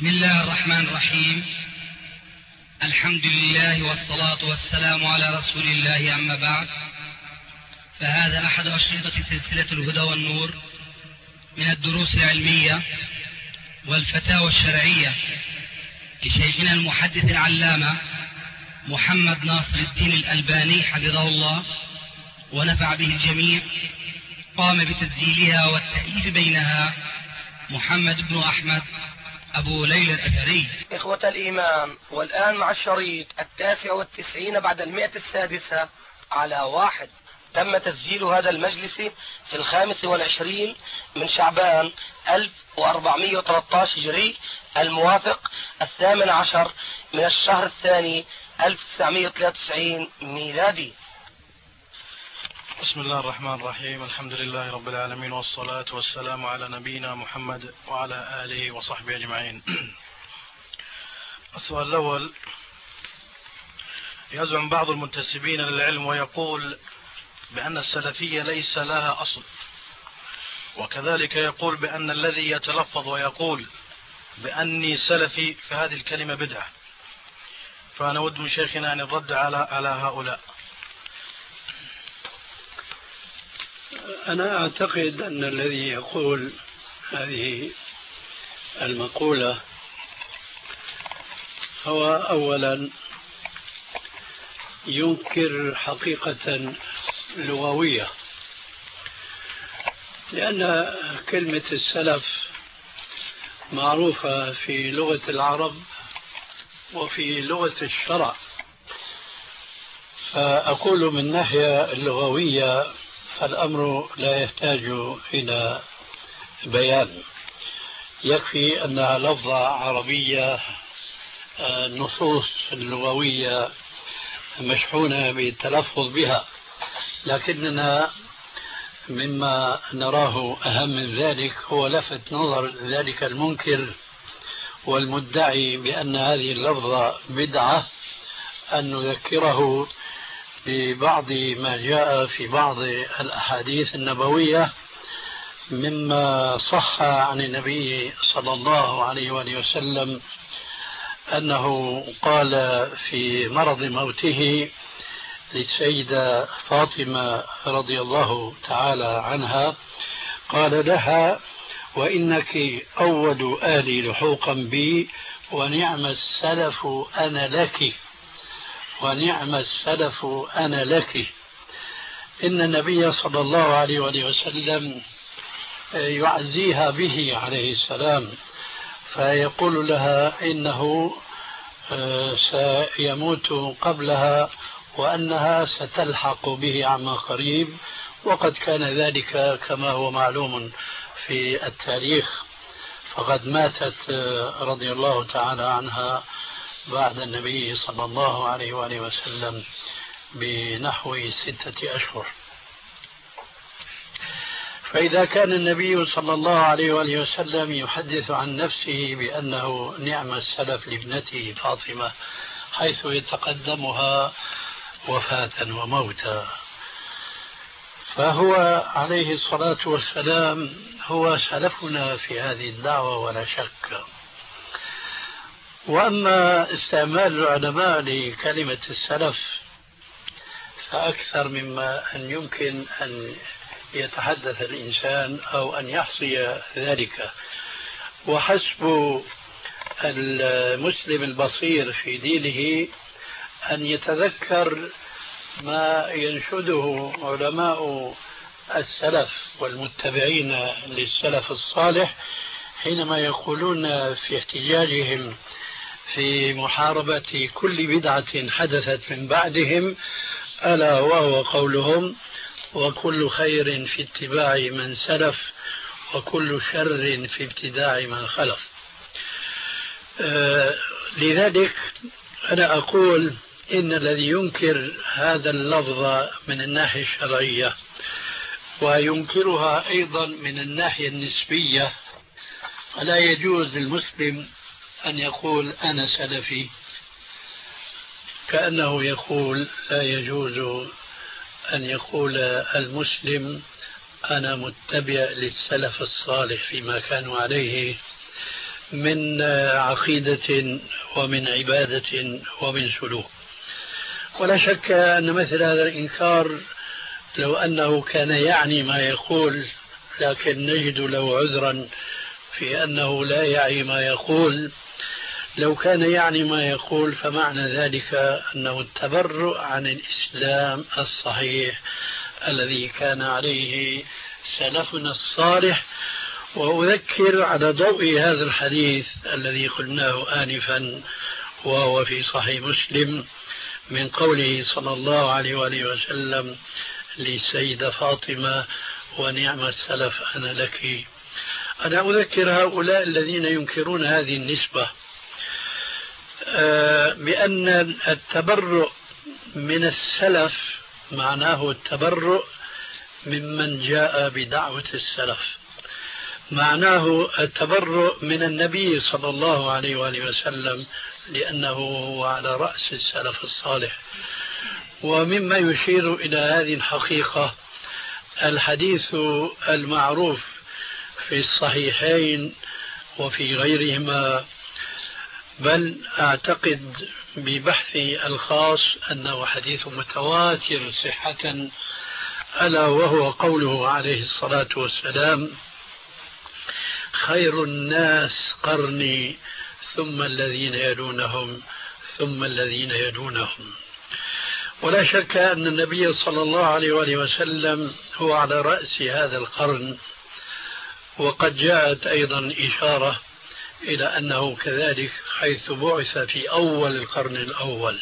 بسم الله الرحمن الرحيم. الحمد لله والصلاة والسلام على رسول الله، أما بعد، فهذا أحد أشرطة سلسلة الهدى والنور من الدروس العلمية والفتاوى الشرعية لشيخنا المحدث العلامة محمد ناصر الدين الألباني حفظه الله ونفع به الجميع. قام بتسجيلها والتأليف بينها محمد بن أحمد أبو ليلى الأثري. إخوة الإيمان، والآن مع الشريط 99 بعد 100 على 1. تم تسجيل هذا المجلس في 25 من شعبان 1413 هجري، الموافق 18 من الشهر الثاني 1993 ميلادي. بسم الله الرحمن الرحيم. الحمد لله رب العالمين، والصلاة والسلام على نبينا محمد وعلى آله وصحبه أجمعين. السؤال الأول: يزعم بعض المنتسبين للعلم ويقول بأن السلفية ليس لها أصل، وكذلك يقول بأن الذي يتلفظ ويقول بأني سلفي فهذه الكلمة بدعة، فأنا أود من شيخنا أن يرد على هؤلاء. أنا أعتقد أن الذي يقول هذه المقولة هو أولا ينكر حقيقة لغوية، لأن كلمة السلف معروفة في لغة العرب وفي لغة الشرع، فأقول من ناحية اللغوية فالأمر لا يحتاج إلى بيان، يكفي أنها لفظة عربية، النصوص اللغوية مشحونة بالتلفظ بها، لكننا مما نراه أهم من ذلك هو لفت نظر ذلك المنكر والمدعي بأن هذه اللفظة بدعة أن نذكره ببعض ما جاء في بعض الأحاديث النبوية مما صح عن النبي صلى الله عليه وآله وسلم أنه قال في مرض موته للسيدة فاطمة رضي الله تعالى عنها، قال لها: وإنك أول آلي لحوقا بي، ونعم السلف أنا لك، ونعم السلف أنا لك. إن النبي صلى الله عليه وآله وسلم يعزيها به عليه السلام، فيقول لها إنه سيموت قبلها وأنها ستلحق به عما قريب، وقد كان ذلك كما هو معلوم في التاريخ، فقد ماتت رضي الله تعالى عنها بعد النبي صلى الله عليه وآله وسلم بنحو 6 أشهر. فإذا كان النبي صلى الله عليه وآله وسلم يحدث عن نفسه بأنه نعم السلف لابنته فاطمة حيث يتقدمها وفاة وموتا، فهو عليه الصلاة والسلام هو سلفنا في هذه الدعوة ولا شك. وأما استعمال العلماء لكلمة السلف فأكثر مما أن يمكن أن يتحدث الإنسان أو أن يحصي ذلك، وحسب المسلم البصير في دينه أن يتذكر ما ينشده علماء السلف والمتبعين للسلف الصالح حينما يقولون في احتجاجهم في محاربة كل بدعة حدثت من بعدهم، ألا وهو قولهم: وكل خير في اتباع من سلف، وكل شر في ابتداع من خلف. لذلك أنا أقول إن الذي ينكر هذا اللفظ من الناحية الشرعية وينكرها أيضا من الناحية النسبية، فلا يجوز للمسلم أن يقول أنا سلفي، كأنه يقول لا يجوز أن يقول المسلم أنا متبع للسلف الصالح فيما كانوا عليه من عقيدة ومن عبادة ومن سلوك. ولا شك أن مثل هذا الإنكار لو أنه كان يعني ما يقول، لكن نجد له عذرا في أنه لا يعي ما يقول. لو كان يعني ما يقول فمعنى ذلك أنه التبرؤ عن الإسلام الصحيح الذي كان عليه سلفنا الصالح. وأذكر على ضوء هذا الحديث الذي قلناه آنفا وهو في صحيح مسلم من قوله صلى الله عليه وآله وسلم لسيدة فاطمة: ونعم السلف أنا لك. أنا أذكر هؤلاء الذين ينكرون هذه النسبة بأن التبرؤ من السلف معناه التبرؤ ممن جاء بدعوة السلف، معناه التبرؤ من النبي صلى الله عليه وآله وسلم لأنه هو على رأس السلف الصالح. ومما يشير إلى هذه الحقيقة الحديث المعروف في الصحيحين وفي غيرهما، بل أعتقد ببحثي الخاص أنه حديث متواتر صحة، ألا وهو قوله عليه الصلاة والسلام: خير الناس قرني ثم الذين يلونهم ثم الذين يلونهم. ولا شك أن النبي صلى الله عليه وآله وسلم هو على رأس هذا القرن، وقد جاءت أيضا إشارة إلى أنه كذلك حيث بعث في أول القرن الأول.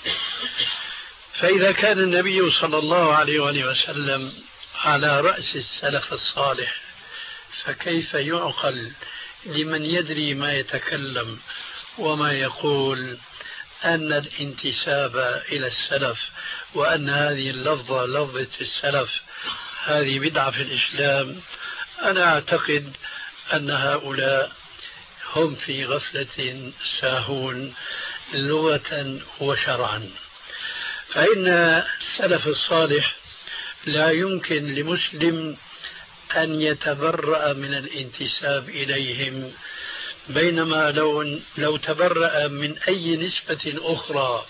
فإذا كان النبي صلى الله عليه وآله وسلم على رأس السلف الصالح، فكيف يعقل لمن يدري ما يتكلم وما يقول أن الانتساب إلى السلف وأن هذه اللفظة لفظة السلف هذه بدعة في الإسلام؟ أنا أعتقد أن هؤلاء هم في غفلة ساهون لغة وشرعا. فإن السلف الصالح لا يمكن لمسلم أن يتبرأ من الانتساب إليهم، بينما لو تبرأ من أي نسبة أخرى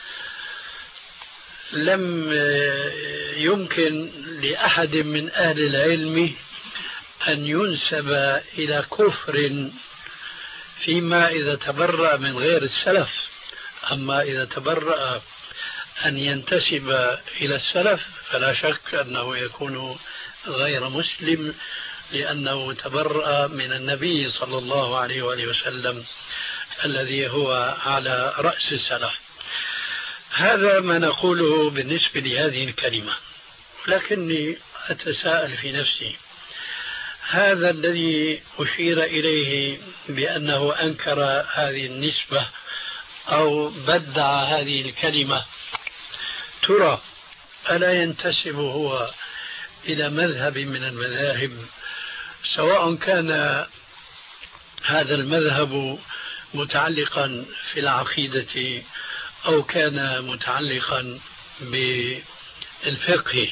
لم يمكن لأحد من أهل العلم أن ينسب إلى كفر فيما إذا تبرأ من غير السلف. أما إذا تبرأ أن ينتسب إلى السلف فلا شك أنه يكون غير مسلم، لأنه تبرأ من النبي صلى الله عليه وآله وسلم الذي هو على رأس السلف. هذا ما نقوله بالنسبة لهذه الكلمة. لكني أتساءل في نفسي، هذا الذي أشير إليه بأنه أنكر هذه النسبة أو بدع هذه الكلمة، ترى ألا ينتسب هو إلى مذهب من المذاهب، سواء كان هذا المذهب متعلقا في العقيدة أو كان متعلقا بالفقه؟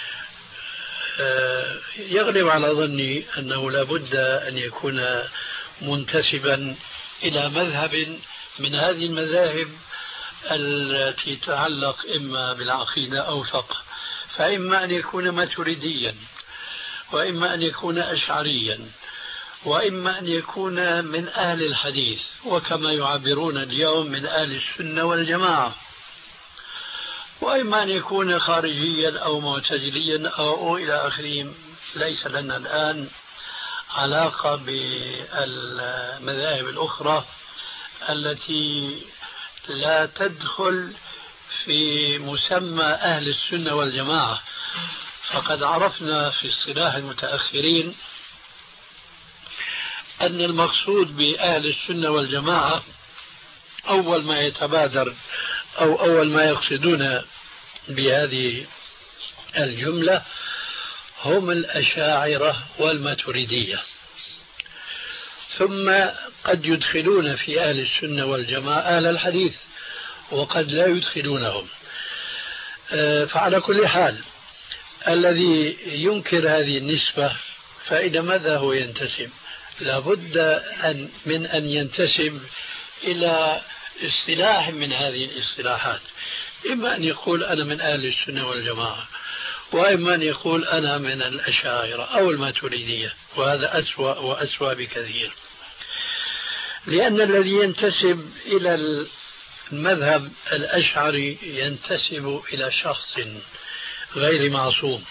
يغلب على ظني أنه لا بد أن يكون منتسبا إلى مذهب من هذه المذاهب التي تتعلق إما بالعقيدة أو فقه، فإما أن يكون ماتريديا، وإما أن يكون أشعريا، وإما أن يكون من أهل الحديث، وكما يعبرون اليوم من أهل السنة والجماعة، وإما أن يكون خارجيا أو معتزليا أو إلى آخره. ليس لنا الآن علاقة بالمذاهب الأخرى التي لا تدخل في مسمى أهل السنة والجماعة. فقد عرفنا في اصطلاح المتأخرين أن المقصود بأهل السنة والجماعة أول ما يتبادر أو أول ما يقصدون بهذه الجملة هم الأشاعرة والماتريدية، ثم قد يدخلون في أهل السنة والجماعة أهل الحديث، وقد لا يدخلونهم. فعلى كل حال الذي ينكر هذه النسبة فإلى ماذا هو ينتسب؟ لابد من أن ينتسب إلى اصطلاح من هذه الاصطلاحات، إما أن يقول أنا من أهل السنة والجماعة، وإما أن يقول أنا من الأشاعرة أو الماتريدية، وهذا أسوأ وأسوأ بكثير. لأن الذي ينتسب إلى المذهب الأشعري ينتسب إلى شخص غير معصوم،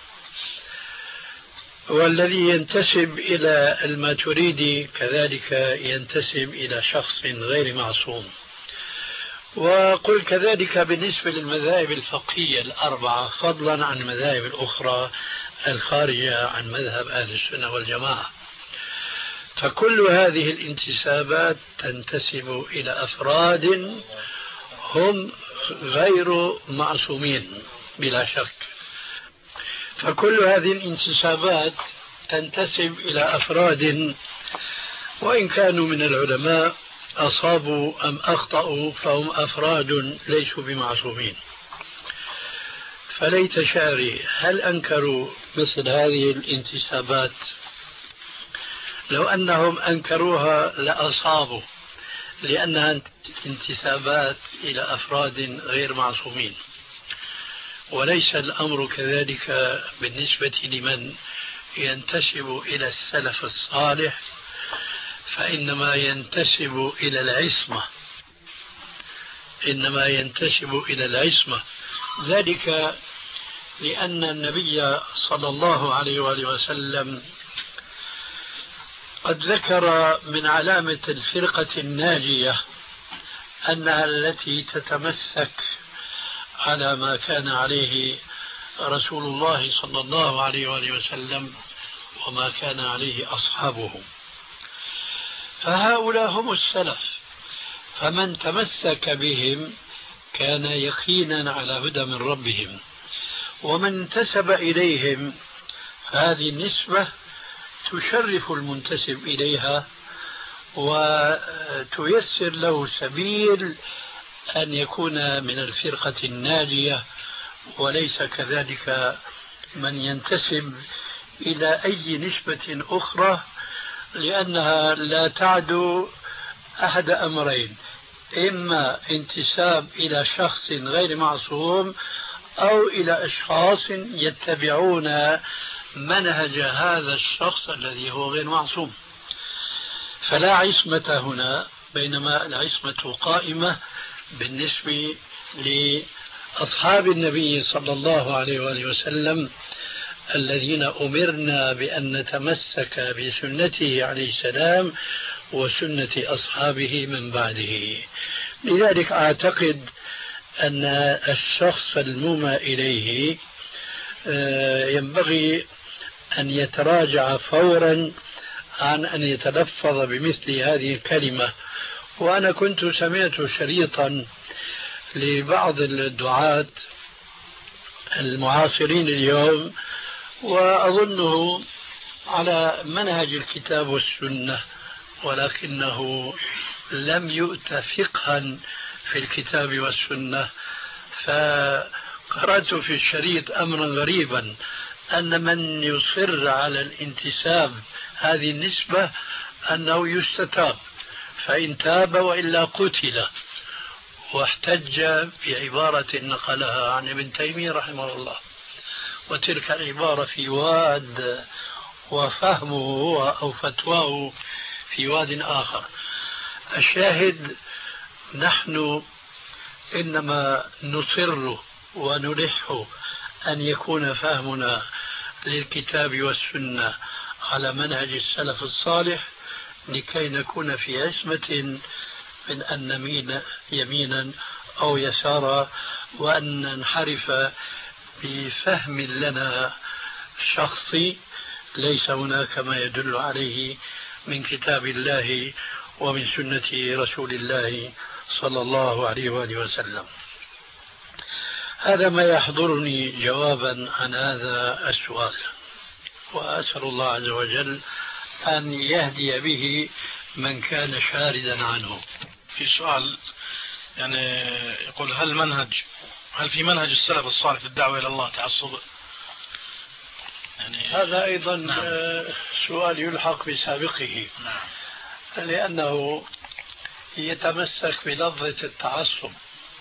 والذي ينتسب إلى الماتريدي كذلك ينتسب إلى شخص غير معصوم. وقل كذلك بالنسبة للمذاهب الفقهية الأربعة، فضلا عن المذاهب الأخرى الخارجة عن مذهب أهل السنة والجماعة، فكل هذه الانتسابات تنتسب إلى أفراد هم غير معصومين بلا شك. فكل هذه الانتسابات تنتسب إلى أفراد وإن كانوا من العلماء أصابوا أم أخطأوا فهم أفراد ليسوا بمعصومين. فليت شعري هل أنكروا مثل هذه الانتسابات؟ لو أنهم أنكروها لأصابوا، لأنها انتسابات إلى أفراد غير معصومين. وليس الأمر كذلك بالنسبة لمن ينتسب إلى السلف الصالح، فإنما ينتسب إلى العصمة، إنما ينتسب إلى العصمة، ذلك لأن النبي صلى الله عليه وآله وسلم قد ذكر من علامة الفرقة الناجية أنها التي تتمسك على ما كان عليه رسول الله صلى الله عليه وآله وسلم وما كان عليه أصحابه، فهؤلاء هم السلف، فمن تمسك بهم كان يقينا على هدى من ربهم، ومن انتسب إليهم هذه النسبة تشرف المنتسب إليها وتيسر له سبيل أن يكون من الفرقة الناجية، وليس كذلك من ينتسب إلى أي نسبة أخرى، لأنها لا تعدو أحد أمرين: إما انتساب إلى شخص غير معصوم أو إلى أشخاص يتبعون منهج هذا الشخص الذي هو غير معصوم. فلا عصمة هنا، بينما العصمة قائمة بالنسبة لأصحاب النبي صلى الله عليه وآله وسلم الذين أمرنا بأن نتمسك بسنته عليه السلام وسنة أصحابه من بعده. لذلك أعتقد أن الشخص المومى إليه ينبغي أن يتراجع فورا عن أن يتلفظ بمثل هذه الكلمة. وأنا كنت سمعت شريطا لبعض الدعاة المعاصرين اليوم، وأظنه على منهج الكتاب والسنة، ولكنه لم يؤت فقها في الكتاب والسنة. فقرأت في الشريط أمرا غريبا، أن من يصر على الانتساب هذه النسبة أنه يستتاب، فإن تاب وإلا قتل، واحتج بعبارة نقلها عن ابن تيمية رحمه الله، وتلك العبارة في واد وفهمه هو أو فتواه في واد آخر. الشاهد نحن إنما نصر ونلح أن يكون فهمنا للكتاب والسنة على منهج السلف الصالح، لكي نكون في عصمة من أن نميل يمينا أو يسارا، وأن ننحرف بفهم لنا شخصي ليس هناك ما يدل عليه من كتاب الله ومن سنة رسول الله صلى الله عليه وآله وسلم. هذا ما يحضرني جوابا عن هذا السؤال، وأسأل الله عز وجل أن يهدي به من كان شاردا عنه. في سؤال يعني يقول: هل في منهج السلف الصالح في الدعوة إلى الله تعصب؟ يعني هذا أيضا نعم. سؤال يلحق بسابقه. نعم. لأنه يتمسك بلفظة التعصب.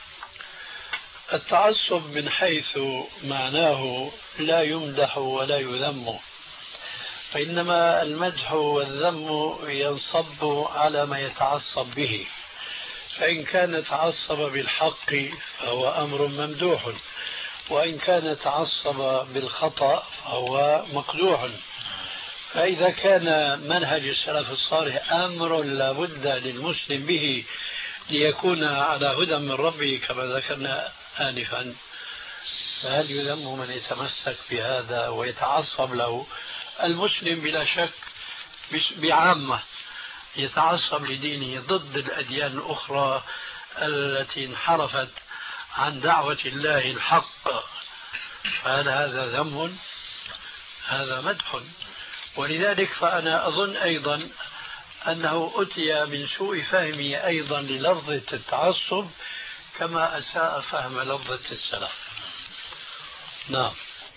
التعصب من حيث معناه لا يمدح ولا يذم، فإنما المدح والذم ينصب على ما يتعصب به. فإن كان تعصب بالحق فهو أمر ممدوح، وإن كان تعصب بالخطأ فهو مقدوح. فإذا كان منهج السلف الصالح أمر لا بد للمسلم به ليكون على هدى من ربه كما ذكرنا آنفا، فهل يذم من يتمسك بهذا ويتعصب له؟ المسلم بلا شك بعامة يتعصب لدينه ضد الأديان الأخرى التي انحرفت عن دعوة الله الحق، فهل هذا ذم؟ هذا مدح. ولذلك فأنا أظن أيضا أنه أتي من سوء فهمه أيضا للفظة التعصب كما أساء فهم لفظة السلف. نعم.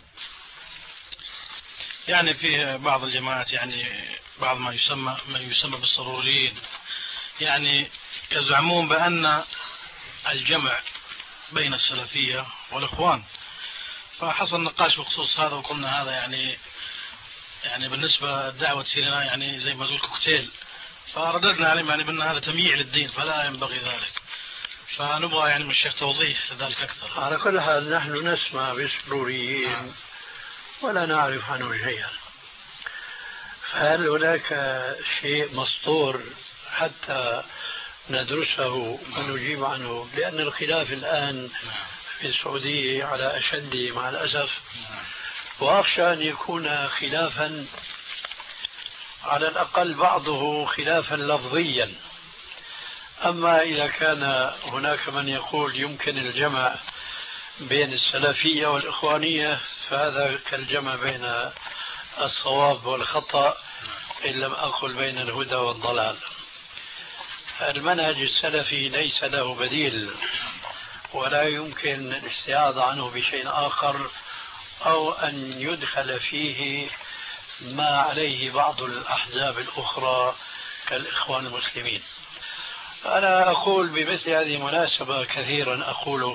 يعني في بعض الجماعات، يعني بعض ما يسمى بالسروريين، يعني يزعمون بأن الجمع بين السلفية والإخوان. فحصل نقاش بخصوص هذا، وقلنا هذا يعني بالنسبة لدعوة سيرنا يعني زي ما زول كوكتيل، فرددنا عليهم يعني بأن هذا تمييع للدين فلا ينبغي ذلك. فنبغى يعني من الشيخ توضيح ذلك أكثر. على كل حال نحن نسمع بالسروريين ولا نعرف عنه شيئا. فهل هناك شيء مسطور حتى ندرسه ونجيب عنه؟ لأن الخلاف الآن في السعودية على أشد مع الأسف، وأخشى أن يكون خلافا على الأقل بعضه خلافا لفظيا. أما إذا كان هناك من يقول يمكن الجمع بين السلفية والإخوانية فهذا كالجمع بين الصواب والخطأ إن لم أقل بين الهدى والضلال. المنهج السلفي ليس له بديل ولا يمكن الاستعاضة عنه بشيء آخر أو أن يدخل فيه ما عليه بعض الأحزاب الأخرى كالإخوان المسلمين. أنا أقول بمثل هذه المناسبة كثيرا أقول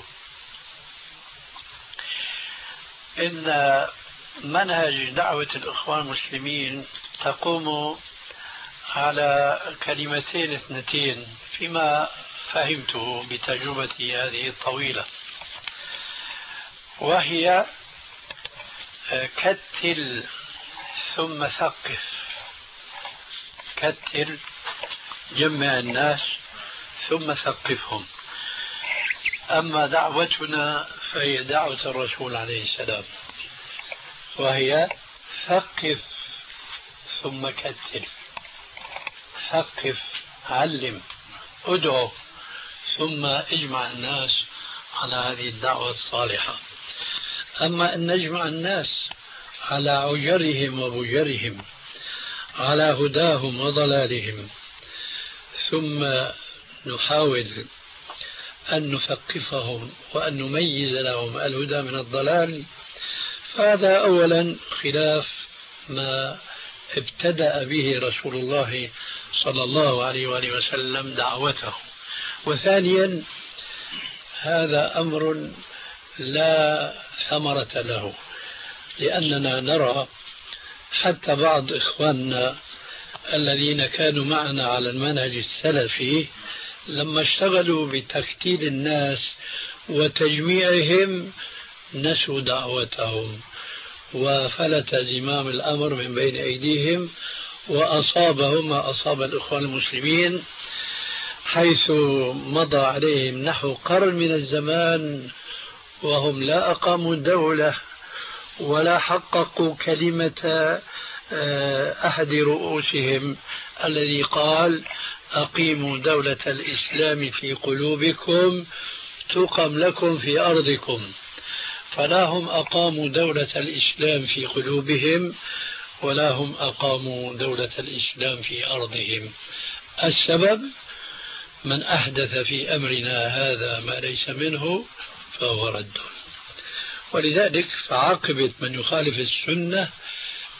إن منهج دعوة الإخوان المسلمين تقوم على كلمتين اثنتين فيما فهمته بتجربتي هذه الطويلة، وهي كتل ثم ثقف. كتل، جمع الناس ثم ثقفهم. أما دعوتنا فهي دعوة الرسول عليه السلام، وهي ثقف ثم كتل. ثقف، علم، ادعو، ثم اجمع الناس على هذه الدعوة الصالحة. أما أن نجمع الناس على عجرهم وبجرهم، على هداهم وضلالهم، ثم نحاول أن نثقفهم وأن نميز لهم الهدى من الضلال، فهذا أولا خلاف ما ابتدأ به رسول الله صلى الله عليه وآله وسلم دعوته. وثانيا هذا أمر لا ثمرة له، لأننا نرى حتى بعض إخواننا الذين كانوا معنا على المنهج السلفي لما اشتغلوا بتكتيل الناس وتجميعهم نسوا دعوتهم، وفلت زمام الأمر من بين أيديهم، وأصابهم ما أصاب الإخوان المسلمين، حيث مضى عليهم نحو قرن من الزمان وهم لا أقاموا دولة ولا حققوا كلمة أحد رؤوسهم الذي قال أقيموا دولة الإسلام في قلوبكم تقم لكم في أرضكم. فلا هم أقاموا دولة الإسلام في قلوبهم ولا هم أقاموا دولة الإسلام في أرضهم. السبب من أحدث في أمرنا هذا ما ليس منه فهو رد. ولذلك فعاقبة من يخالف السنة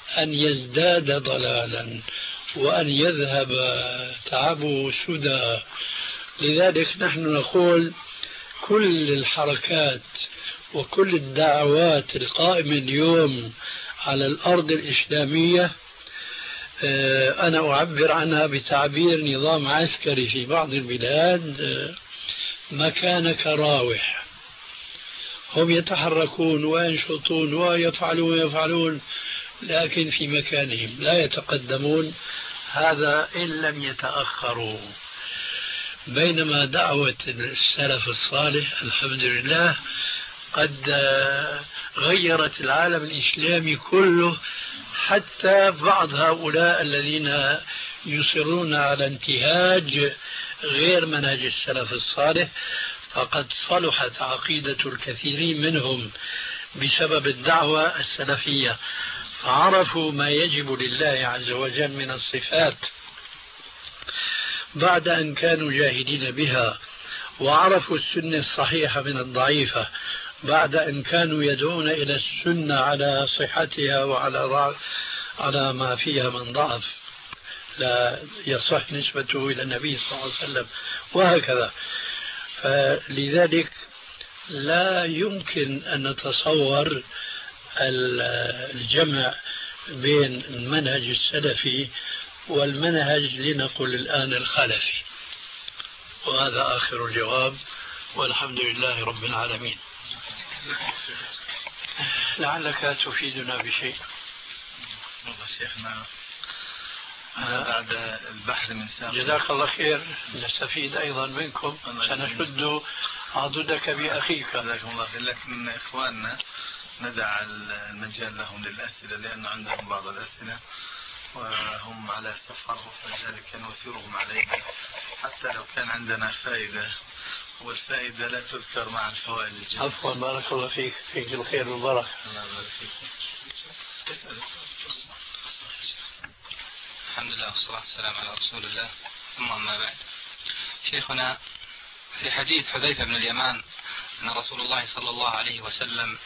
أن يزداد ضلالا وأن يذهب تعبه سدى. لذلك نحن نقول كل الحركات وكل الدعوات القائمة اليوم على الأرض الإسلامية أنا أعبر عنها بتعبير نظام عسكري في بعض البلاد مكان كراوح، هم يتحركون وينشطون ويفعلون لكن في مكانهم لا يتقدمون، هذا إن لم يتأخروا. بينما دعوة السلف الصالح الحمد لله قد غيرت العالم الإسلامي كله، حتى بعض هؤلاء الذين يصرون على انتهاج غير منهج السلف الصالح فقد صلحت عقيدة الكثيرين منهم بسبب الدعوة السلفية، فعرفوا ما يجب لله عز وجل من الصفات بعد أن كانوا جاهدين بها، وعرفوا السنة الصحيحة من الضعيفة بعد أن كانوا يدعون إلى السنة على صحتها على ما فيها من ضعف لا يصح نسبته إلى النبي صلى الله عليه وسلم وهكذا. فلذلك لا يمكن أن نتصور الجمع بين المنهج السلفي والمنهج لنقل الآن الخلفي. وهذا آخر الجواب، والحمد لله رب العالمين. لعلك تفيدنا بشيء. والله شيخنا بعد البحث من ساق. جزاك الله خير، نستفيد أيضا منكم، سنشد عضدك بأخيك. جزاكم الله خير. لكن إخواننا ندع المجال لهم للأسئلة لأن عندهم بعض الأسئلة وهم على سفر، فلذلك نوثرهم علينا حتى لو كان عندنا فائدة، والفائدة لا تذكر مع الفوائد الجميلة. عفوا، بارك الله فيك، فيك الخير والبركة. الحمد لله والصلاة والسلام على رسول الله، ثم أما بعد. شيخنا، في حديث حذيفة بن اليمان أن رسول الله صلى الله عليه وسلم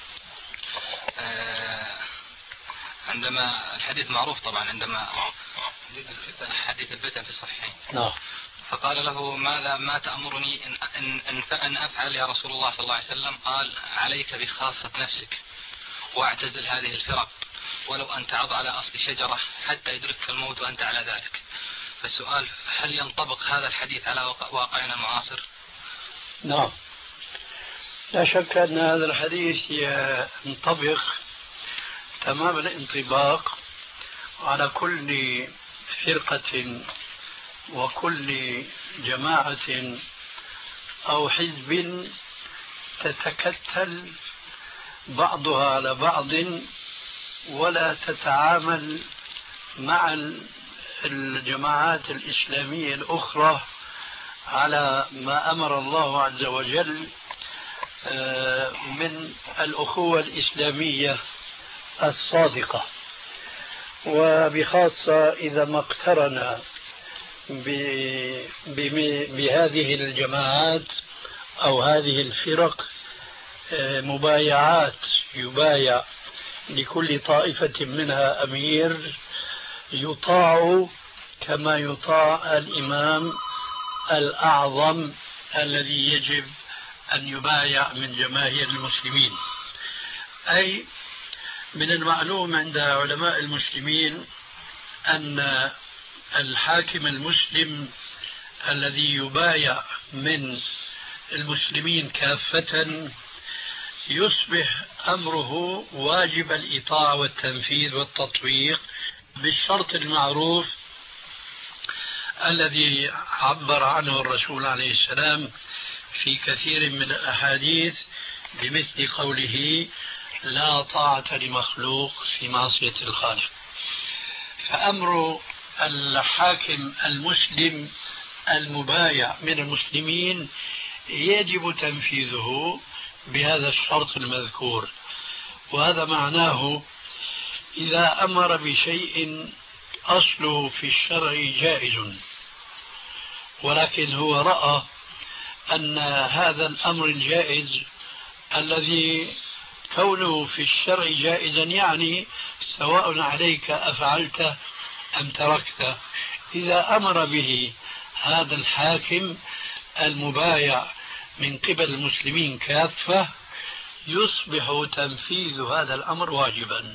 عندما الحديث معروف طبعا، عندما حديث الفتن في الصحيحين فقال له ما تأمرني أن أفعل يا رسول الله صلى الله عليه وسلم؟ قال عليك بخاصة نفسك واعتزل هذه الفرق ولو أن تعض على أصل شجرة حتى يدركك الموت وأنت على ذلك. فالسؤال، هل ينطبق هذا الحديث على واقعنا المعاصر؟ نعم، لا شك أن هذا الحديث ينطبق تمام الانطباق على كل فرقة وكل جماعة أو حزب تتكتل بعضها على بعض ولا تتعامل مع الجماعات الإسلامية الأخرى على ما أمر الله عز وجل من الأخوة الإسلامية الصادقة، وبخاصة إذا ما اقترن بهذه الجماعات أو هذه الفرق مبايعات، يبايع لكل طائفة منها أمير يطاع كما يطاع الإمام الأعظم الذي يجب أن يبايع من جماهير المسلمين. أي من المعلوم عند علماء المسلمين أن الحاكم المسلم الذي يبايع من المسلمين كافة يصبح أمره واجب الإطاعة والتنفيذ والتطبيق بالشرط المعروف الذي عبر عنه الرسول عليه السلام في كثير من الأحاديث بمثل قوله لا طاعة لمخلوق في معصية الخالق. فأمر الحاكم المسلم المبايع من المسلمين يجب تنفيذه بهذا الشرط المذكور، وهذا معناه إذا أمر بشيء أصله في الشرع جائز ولكن هو رأى أن هذا الأمر الجائز الذي كونه في الشرع جائزا يعني سواء عليك أفعلته أم تركته. إذا أمر به هذا الحاكم المبايع من قبل المسلمين كافة يصبح تنفيذ هذا الأمر واجبا.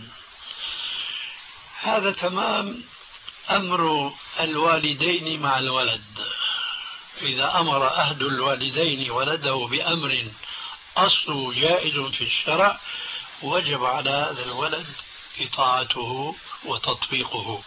هذا تمام أمر الوالدين مع الولد. إذا أمر أحد الوالدين ولده بأمر أصله جائز في الشرع وجب على هذا الولد إطاعته وتطبيقه.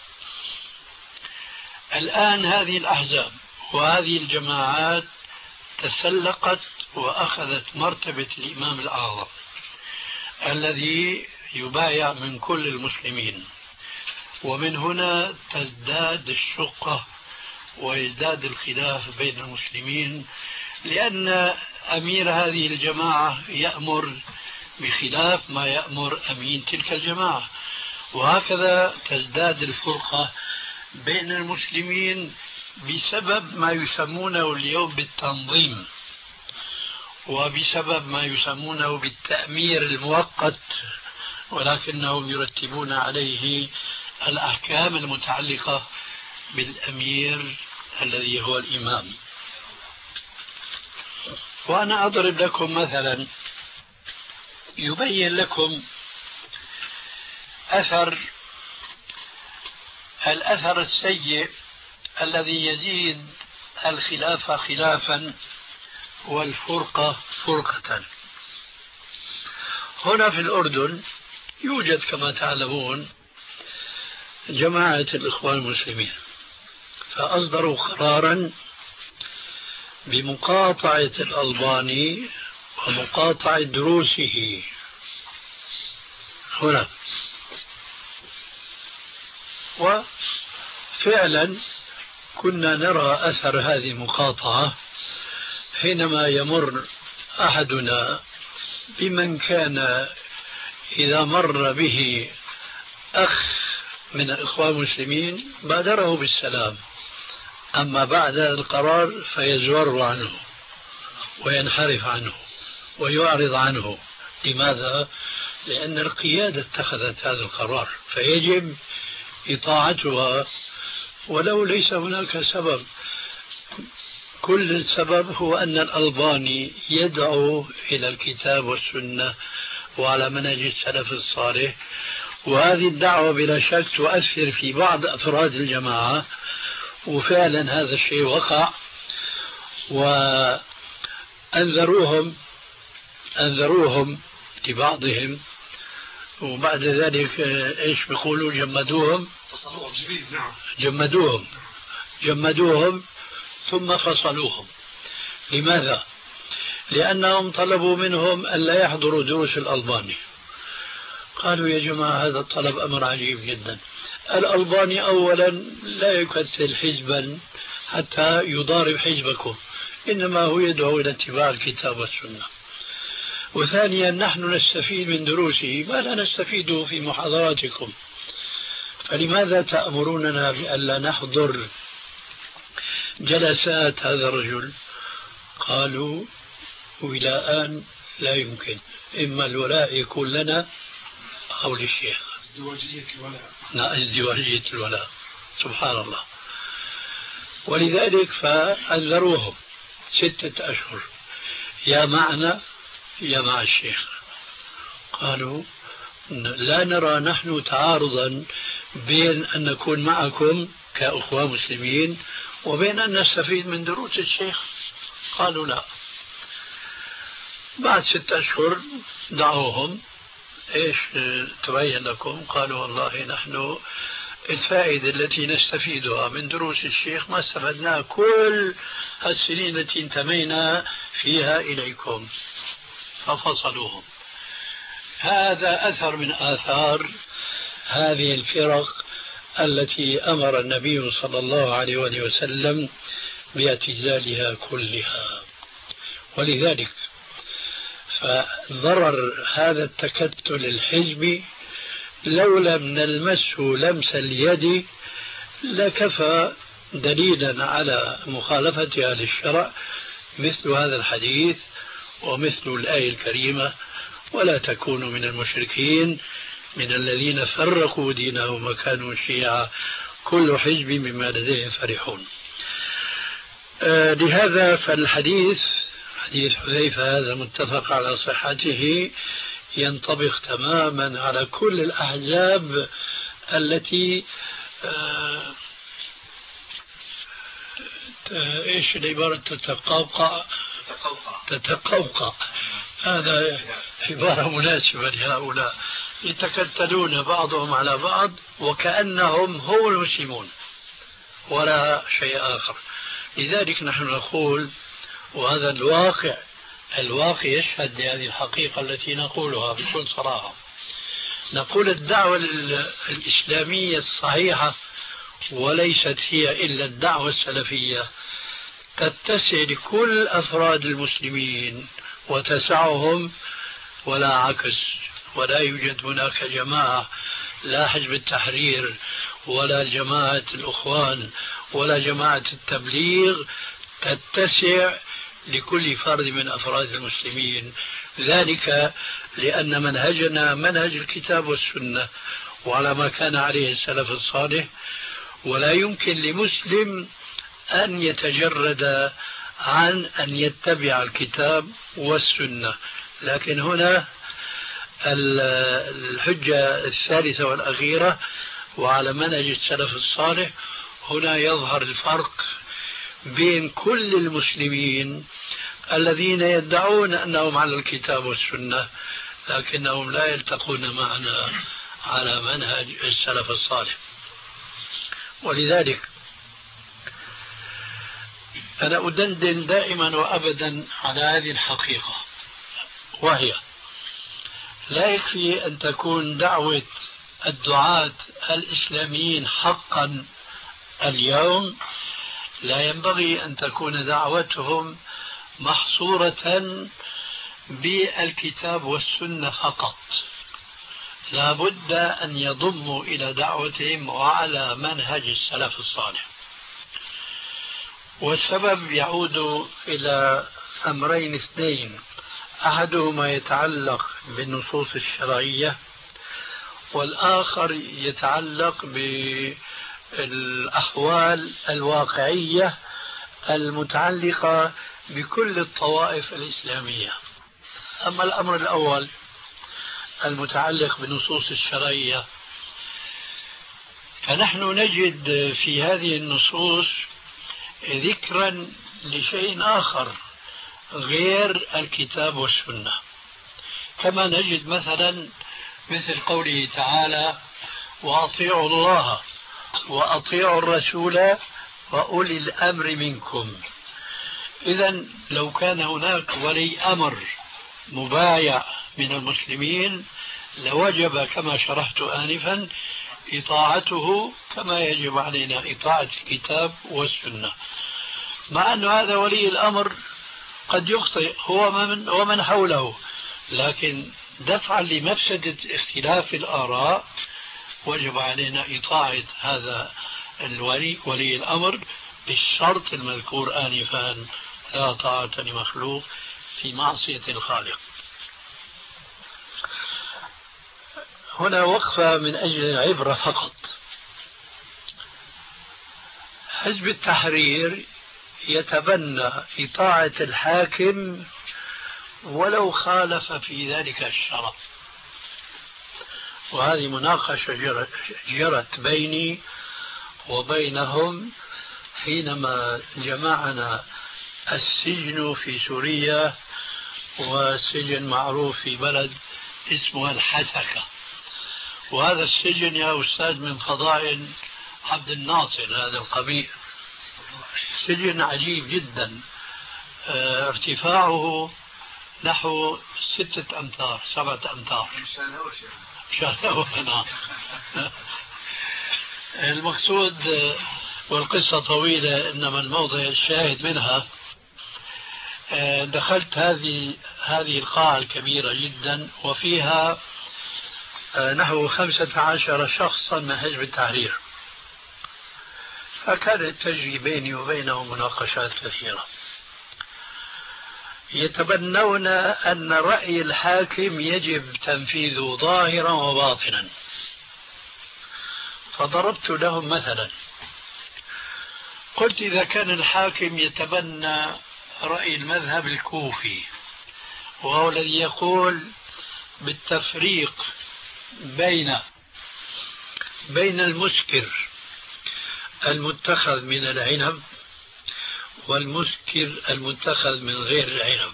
الآن هذه الأحزاب وهذه الجماعات تسلقت وأخذت مرتبة الإمام الأعظم الذي يبايع من كل المسلمين، ومن هنا تزداد الشقة ويزداد الخلاف بين المسلمين، لأن أمير هذه الجماعة يأمر بخلاف ما يأمر أمين تلك الجماعة، وهكذا تزداد الفرقة بين المسلمين بسبب ما يسمونه اليوم بالتنظيم، وبسبب ما يسمونه بالتأمير المؤقت، ولكنهم يرتبون عليه الأحكام المتعلقة بالأمير الذي هو الإمام. وأنا أضرب لكم مثلا يبين لكم الأثر السيء الذي يزيد الخلاف خلافا والفرقة فرقة. هنا في الأردن يوجد كما تعلمون جماعة الإخوان المسلمين، فأصدروا قرارا بمقاطعة الألباني ومقاطعة دروسه هنا. وفعلا كنا نرى أثر هذه المقاطعة حينما يمر أحدنا بمن كان إذا مر به أخ من الإخوان المسلمين بادره بالسلام، أما بعد القرار فيزور عنه وينحرف عنه ويعرض عنه. لماذا؟ لأن القيادة اتخذت هذا القرار فيجب إطاعتها ولو ليس هناك سبب. كل السبب هو أن الألباني يدعو إلى الكتاب والسنة وعلى منهج السلف الصالح، وهذه الدعوة بلا شك تؤثر في بعض أفراد الجماعة، وفعلا هذا الشيء وقع. وأنذروهم لبعضهم، وبعد ذلك إيش بيقولوا؟ جمدوهم ثم فصلوهم. لماذا؟ لأنهم طلبوا منهم ألا يحضروا دروس الألباني. قالوا يا جماعة هذا الطلب أمر عجيب جدا. الألباني أولا لا يكتل حزبا حتى يضارب حزبكم، إنما هو يدعو إلى اتباع الكتاب والسنة. وثانيا نحن نستفيد من دروسه ما لا نستفيده في محاضراتكم، فلماذا تأمروننا بألا نحضر جلسات هذا الرجل؟ قالوا وإلى الآن لا يمكن، إما الولاء يكون لنا أو للشيخ. ازدواجية الولاء. سبحان الله. ولذلك فأنذروهم 6 أشهر، يا معنا يا مع الشيخ. قالوا لا نرى نحن تعارضا بين أن نكون معكم كأخوة مسلمين وبين أن نستفيد من دروس الشيخ. قالوا لا. بعد 6 أشهر دعوهم، إيش تبين لكم؟ قالوا والله نحن الفائدة التي نستفيدها من دروس الشيخ ما استفدناها كل السنين التي انتمينا فيها إليكم، ففصلوهم. هذا أثر من آثار هذه الفرق التي أمر النبي صلى الله عليه وسلم باعتزالها كلها. ولذلك فضرر هذا التكتل الحزبي لو لم نلمسه لمس اليد لكفى دليلا على مخالفتها للشرع مثل هذا الحديث ومثل الآية الكريمة ولا تكونوا من المشركين من الذين فرقوا دينهم وكانوا شيعا كل حزب بما لديهم فرحون. لهذا فالحديث حديث حذيفة هذا متفق على صحته ينطبق تماما على كل الأحزاب التي ايش العبارة تتقوقع. هذا عبارة مناسبة لهؤلاء يتكتلون بعضهم على بعض وكأنهم هم المسلمون ولا شيء آخر. لذلك نحن نقول، وهذا الواقع يشهد لهذه الحقيقة التي نقولها بكل صراحة، نقول الدعوة الإسلامية الصحيحة وليست هي إلا الدعوة السلفية تتسع لكل أفراد المسلمين وتسعهم ولا عكس، ولا يوجد هناك جماعة، لا حزب التحرير ولا جماعة الأخوان ولا جماعة التبليغ تتسع لكل فرد من أفراد المسلمين. ذلك لأن منهجنا منهج الكتاب والسنة وعلى ما كان عليه السلف الصالح، ولا يمكن لمسلم أن يتجرد عن أن يتبع الكتاب والسنة. لكن هنا الحجة الثالثة والأخيرة وعلى منهج السلف الصالح، هنا يظهر الفرق بين كل المسلمين الذين يدعون أنهم على الكتاب والسنة لكنهم لا يلتقون معنا على منهج السلف الصالح. ولذلك أنا أدندن دائما وأبدا على هذه الحقيقة، وهي لا يكفي أن تكون دعوة الدعاة الإسلاميين حقا اليوم، لا ينبغي أن تكون دعوتهم محصورة بالكتاب والسنة فقط، لا بد أن يضموا إلى دعوتهم وعلى منهج السلف الصالح. والسبب يعود إلى أمرين اثنين، أحدهما يتعلق بالنصوص الشرعية والآخر يتعلق بالأحوال الواقعية المتعلقة بكل الطوائف الإسلامية. أما الأمر الأول المتعلق بالنصوص الشرعية، فنحن نجد في هذه النصوص ذكرا لشيء آخر غير الكتاب والسنة، كما نجد مثلا مثل قوله تعالى: وأطيعوا الله وأطيعوا الرسول وأولي الأمر منكم. إذن لو كان هناك ولي أمر مبايع من المسلمين لوجب كما شرحت آنفا إطاعته كما يجب علينا إطاعة الكتاب والسنة، مع أن هذا ولي الأمر قد يخطئ هو ومن حوله، لكن دفعا لمفسدة اختلاف الآراء وجب علينا إطاعة هذا ولي الأمر بالشرط المذكور آنفا: لا طاعة لمخلوق في معصية الخالق. هنا وقفة من أجل العبرة فقط. حزب التحرير يتبنى إطاعة الحاكم ولو خالف في ذلك الشرع، وهذه مناقشة جرت بيني وبينهم حينما جمعنا السجن في سوريا، والسجن معروف في بلد اسمه الحسكة، وهذا السجن يا أستاذ من فضائل عبد الناصر هذا القبيل، سجن عجيب جدا، ارتفاعه نحو 6 أمتار 7 أمتار. المقصود والقصة طويلة، إنما الموضع الشاهد منها دخلت هذه القاعة الكبيرة جدا وفيها نحو 15 شخصا من حزب التحرير، فكانت تجري بيني وبينهم مناقشات كثيرة. يتبنون أن رأي الحاكم يجب تنفيذه ظاهرا وباطنا. فضربت لهم مثلا، قلت إذا كان الحاكم يتبنى رأي المذهب الكوفي وهو الذي يقول بالتفريق بين المسكر المتخذ من العنب والمسكر المتخذ من غير العنب،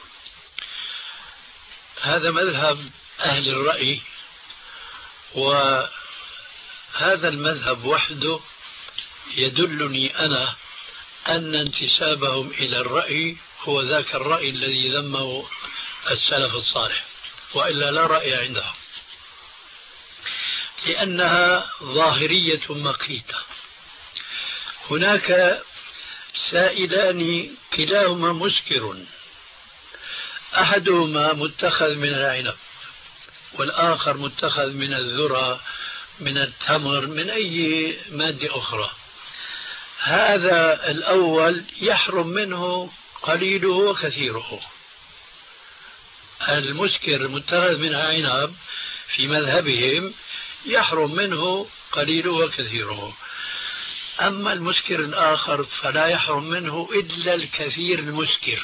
هذا مذهب أهل الرأي، وهذا المذهب وحده يدلني أنا أن انتسابهم إلى الرأي هو ذاك الرأي الذي ذمه السلف الصالح، وإلا لا رأي عندهم، لأنها ظاهرية مقيتة. هناك سائلان كلاهما مسكر، أحدهما متخذ من العنب والآخر متخذ من الذرة، من التمر، من أي مادة أخرى. هذا الأول يحرم منه قليله وكثيره. المسكر المتخذ من العنب في مذهبهم يحرم منه قليله وكثيره، أما المسكر الآخر فلا يحرم منه إلا الكثير المسكر.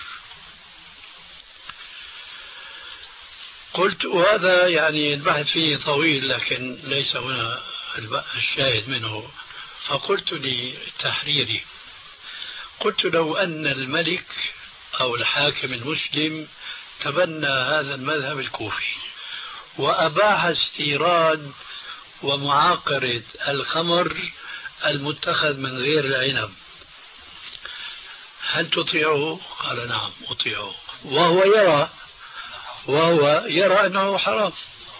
قلت، وهذا يعني البحث فيه طويل لكن ليس هنا الشاهد منه، فقلت لتحريري، قلت لو أن الملك أو الحاكم المسلم تبنى هذا المذهب الكوفي وأباح استيراد ومعاقرة الخمر المتخذ من غير العنب، هل تطيعه؟ قال نعم أطيعه، وهو يرى أنه حرام.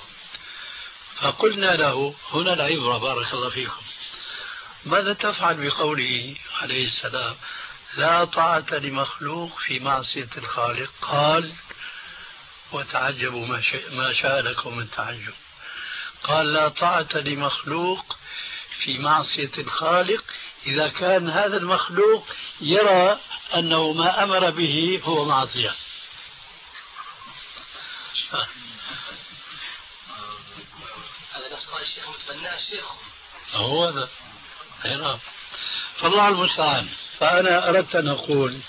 فقلنا له هنا العبرة، بارك الله فيكم، ماذا تفعل بقوله عليه السلام لا طاعة لمخلوق في معصية الخالق؟ قال وتعجبوا ما شاء لكم من تعجب، قال لا طاعة لمخلوق في معصية الخالق إذا كان هذا المخلوق يرى أنه ما أمر به هو معصية. هذا نفس رأي الشيخ متبناه الشيخ، هو هذا. نعم، فالله المستعان. فأنا أردت أن أقول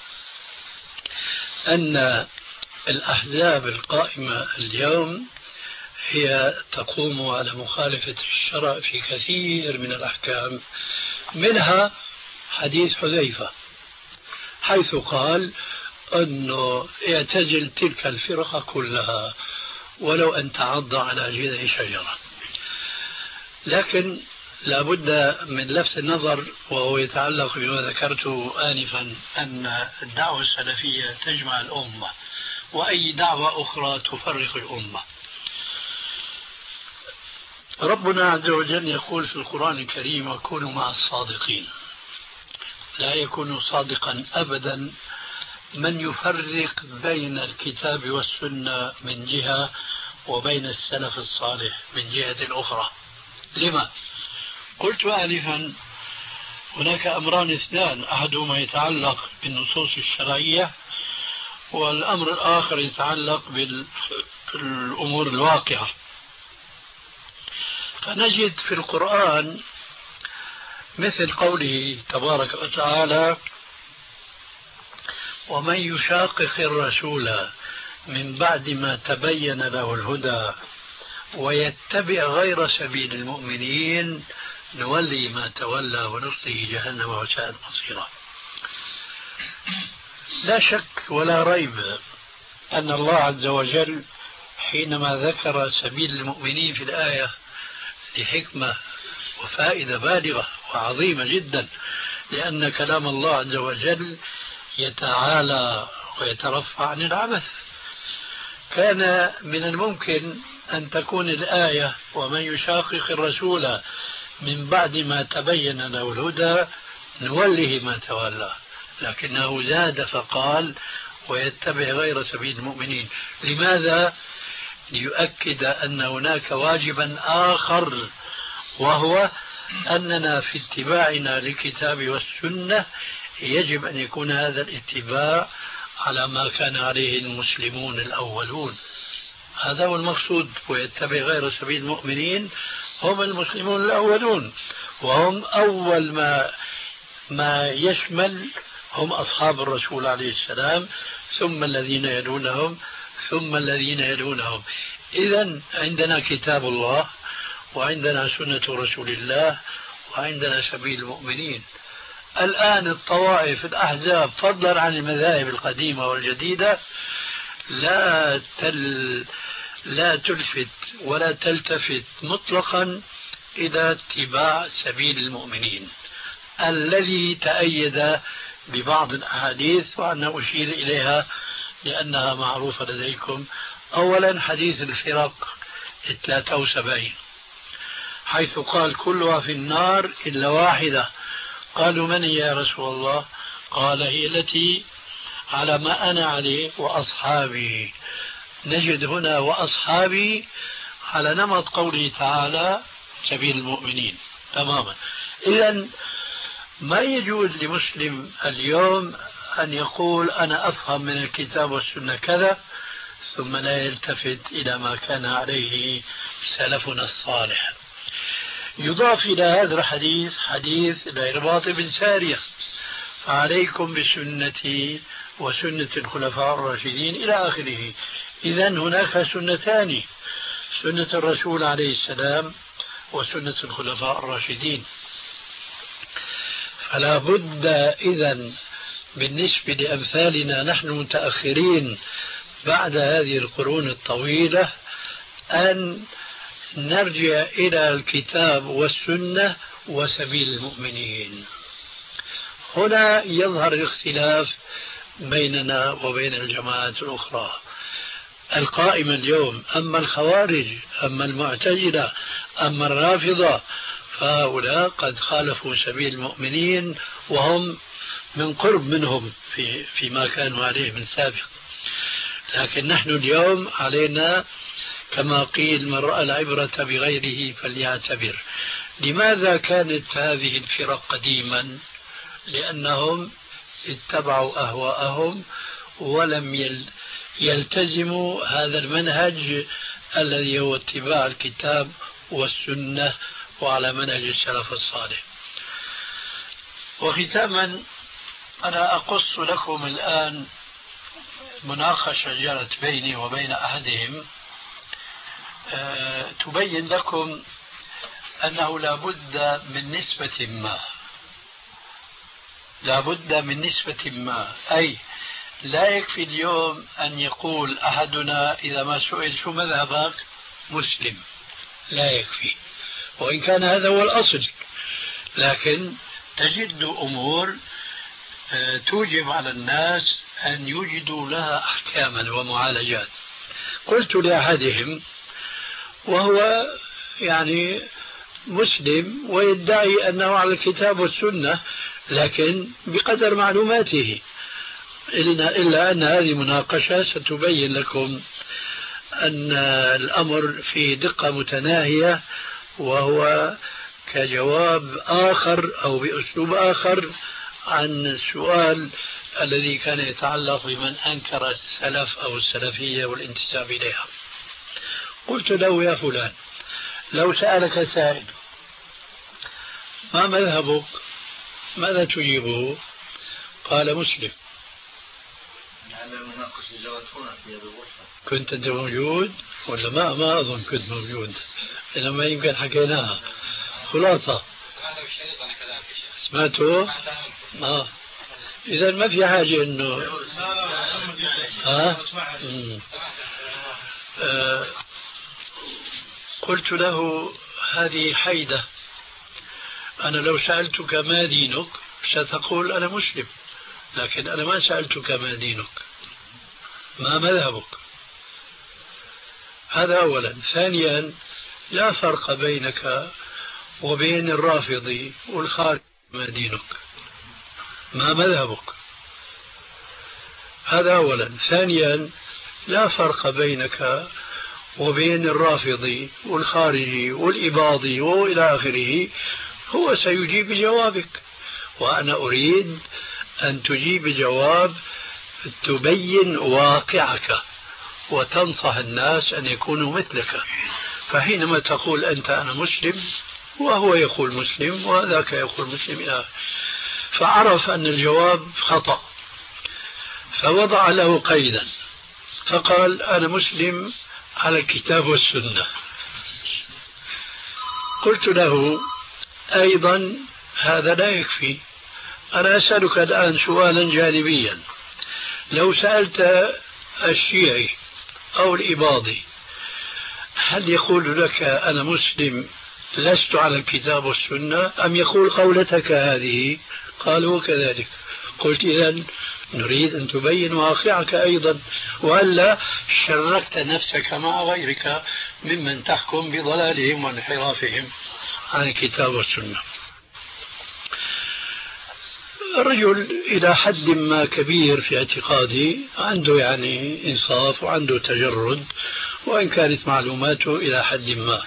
أن الأحزاب القائمة اليوم هي تقوم على مخالفة الشرع في كثير من الأحكام، منها حديث حذيفة حيث قال أنه اعتزل تلك الفرقة كلها ولو أن تعض على جذع شجرة. لكن لابد من لفت النظر، وهو يتعلق بما ذكرته آنفا، أن الدعوة السلفية تجمع الأمة وأي دعوة أخرى تفرق الأمة. ربنا عز وجل يقول في القرآن الكريم وكونوا مع الصادقين. لا يكون صادقا أبدا من يفرق بين الكتاب والسنة من جهة وبين السلف الصالح من جهة أخرى. لما؟ قلت آنفا هناك أمران اثنان، أحدهما يتعلق بالنصوص الشرعية والأمر الآخر يتعلق بالأمور الواقعة. فنجد في القرآن مثل قوله تبارك وتعالى ومن يشاقق الرسول من بعد ما تبين له الهدى ويتبع غير سبيل المؤمنين نولي ما تولى ونصله جهنم وساءت مصيرا. لا شك ولا ريب أن الله عز وجل حينما ذكر سبيل المؤمنين في الآية لحكمة وفائدة بالغة وعظيمة جدا، لأن كلام الله عز وجل يتعالى ويترفع عن العبث. كان من الممكن أن تكون الآية ومن يشاقق الرسول من بعد ما تبين له الهدى نوله ما تولى، لكنه زاد فقال ويتبع غير سبيل المؤمنين. لماذا؟ ليؤكد أن هناك واجبا آخر، وهو أننا في اتباعنا للكتاب والسنة يجب أن يكون هذا الاتباع على ما كان عليه المسلمون الأولون. هذا هو المقصود. ويتبع غير سبيل المؤمنين هم المسلمون الأولون، وهم أول ما يشمل هم أصحاب الرسول عليه السلام، ثم الذين يلونهم، ثم الذين يلونهم. إذن عندنا كتاب الله، وعندنا سنة رسول الله، وعندنا سبيل المؤمنين. الآن الطوائف الأحزاب فضلا عن المذاهب القديمة والجديدة لا تلفت ولا تلتفت مطلقا إلى اتباع سبيل المؤمنين الذي تأيد ببعض الأحاديث، وأنا أشير إليها لأنها معروفة لديكم. أولا حديث الفرق 73 حيث قال كلها في النار إلا واحدة. قالوا من هي يا رسول الله؟ قال هي التي على ما أنا عليه وأصحابي. نجد هنا وأصحابي على نمط قوله تعالى سبيل المؤمنين تماما. إذن ما يجوز لمسلم اليوم أن يقول أنا أفهم من الكتاب والسنة كذا ثم لا يلتفت إلى ما كان عليه سلفنا الصالح. يضاف إلى هذا الحديث حديث العرباض بن سارية فعليكم بسنتي وسنة الخلفاء الراشدين إلى آخره. إذن هناك سنتان، سنة الرسول عليه السلام وسنة الخلفاء الراشدين. فلا بد إذن بالنسبة لأمثالنا نحن متأخرين بعد هذه القرون الطويلة أن نرجع إلى الكتاب والسنة وسبيل المؤمنين. هنا يظهر الاختلاف بيننا وبين الجماعات الأخرى القائمة اليوم. أما الخوارج، أما المعتزلة، أما الرافضة، فهؤلاء قد خالفوا سبيل المؤمنين وهم من قرب منهم فيما كانوا عليه من سابق. لكن نحن اليوم علينا كما قيل من رأى العبرة بغيره فليعتبر. لماذا كانت هذه الفرق قديما؟ لأنهم اتبعوا أهواءهم ولم يلتزموا هذا المنهج الذي هو اتباع الكتاب والسنة وعلى منهج السلف الصالح. وختاما أنا أقص لكم الآن مناقشة جرت بيني وبين أحدهم تبين لكم أنه لا بد من نسبة ما، أي لا يكفي اليوم أن يقول أحدنا إذا ما سئل شو مذهبك مسلم، لا يكفي، وإن كان هذا هو الأصل، لكن تجد أمور توجب على الناس أن يجدوا لها أحكاما ومعالجات. قلت لأحدهم وهو يعني مسلم ويدعي أنه على الكتاب والسنة لكن بقدر معلوماته، إلا أن هذه مناقشة ستبين لكم أن الأمر فيه دقة متناهية، وهو كجواب آخر أو بأسلوب آخر عن السؤال الذي كان يتعلق بمن أنكر السلف أو السلفية والانتساب إليها. قلت له يا فلان لو سألك سائل ما مذهبك ماذا تجيبه؟ قال مسلم. كنت أنت موجود ولا ما أظن كنت موجود، إنما يمكن حكيناها خلاصة. سمعته؟ إذا ما في حاجة إنه قلت له هذه حيدة، أنا لو سألتك ما دينك ستقول أنا مسلم، لكن أنا ما سألتك ما دينك، ما مذهبك. هذا أولا. ثانيا لا فرق بينك وبين الرافضي والخارج، ما دينك ما مذهبك. هذا أولا. ثانيا لا فرق بينك وبين الرافضي والخارجي والإباضي وإلى آخره. هو سيجيب جوابك، وأنا أريد أن تجيب جواب تبين واقعك وتنصح الناس أن يكونوا مثلك. فحينما تقول أنت أنا مسلم وهو يقول مسلم وذاك يقول مسلم إلى، فعرف أن الجواب خطأ فوضع له قيدا فقال أنا مسلم على الكتاب والسنة. قلت له أيضا هذا لا يكفي، أنا أسألك الآن سؤالا جانبيا، لو سألت الشيعي أو الإباضي هل يقول لك أنا مسلم لست على الكتاب والسنة أم يقول قولتك هذه؟ قالوا كذلك. قلت إذن نريد أن تبين واقعك أيضا، وألا شركت نفسك مع غيرك ممن تحكم بضلالهم وانحرافهم عن الكتاب والسنة. الرجل إلى حد ما كبير في اعتقادي، عنده يعني إنصاف وعنده تجرد، وإن كانت معلوماته إلى حد ما،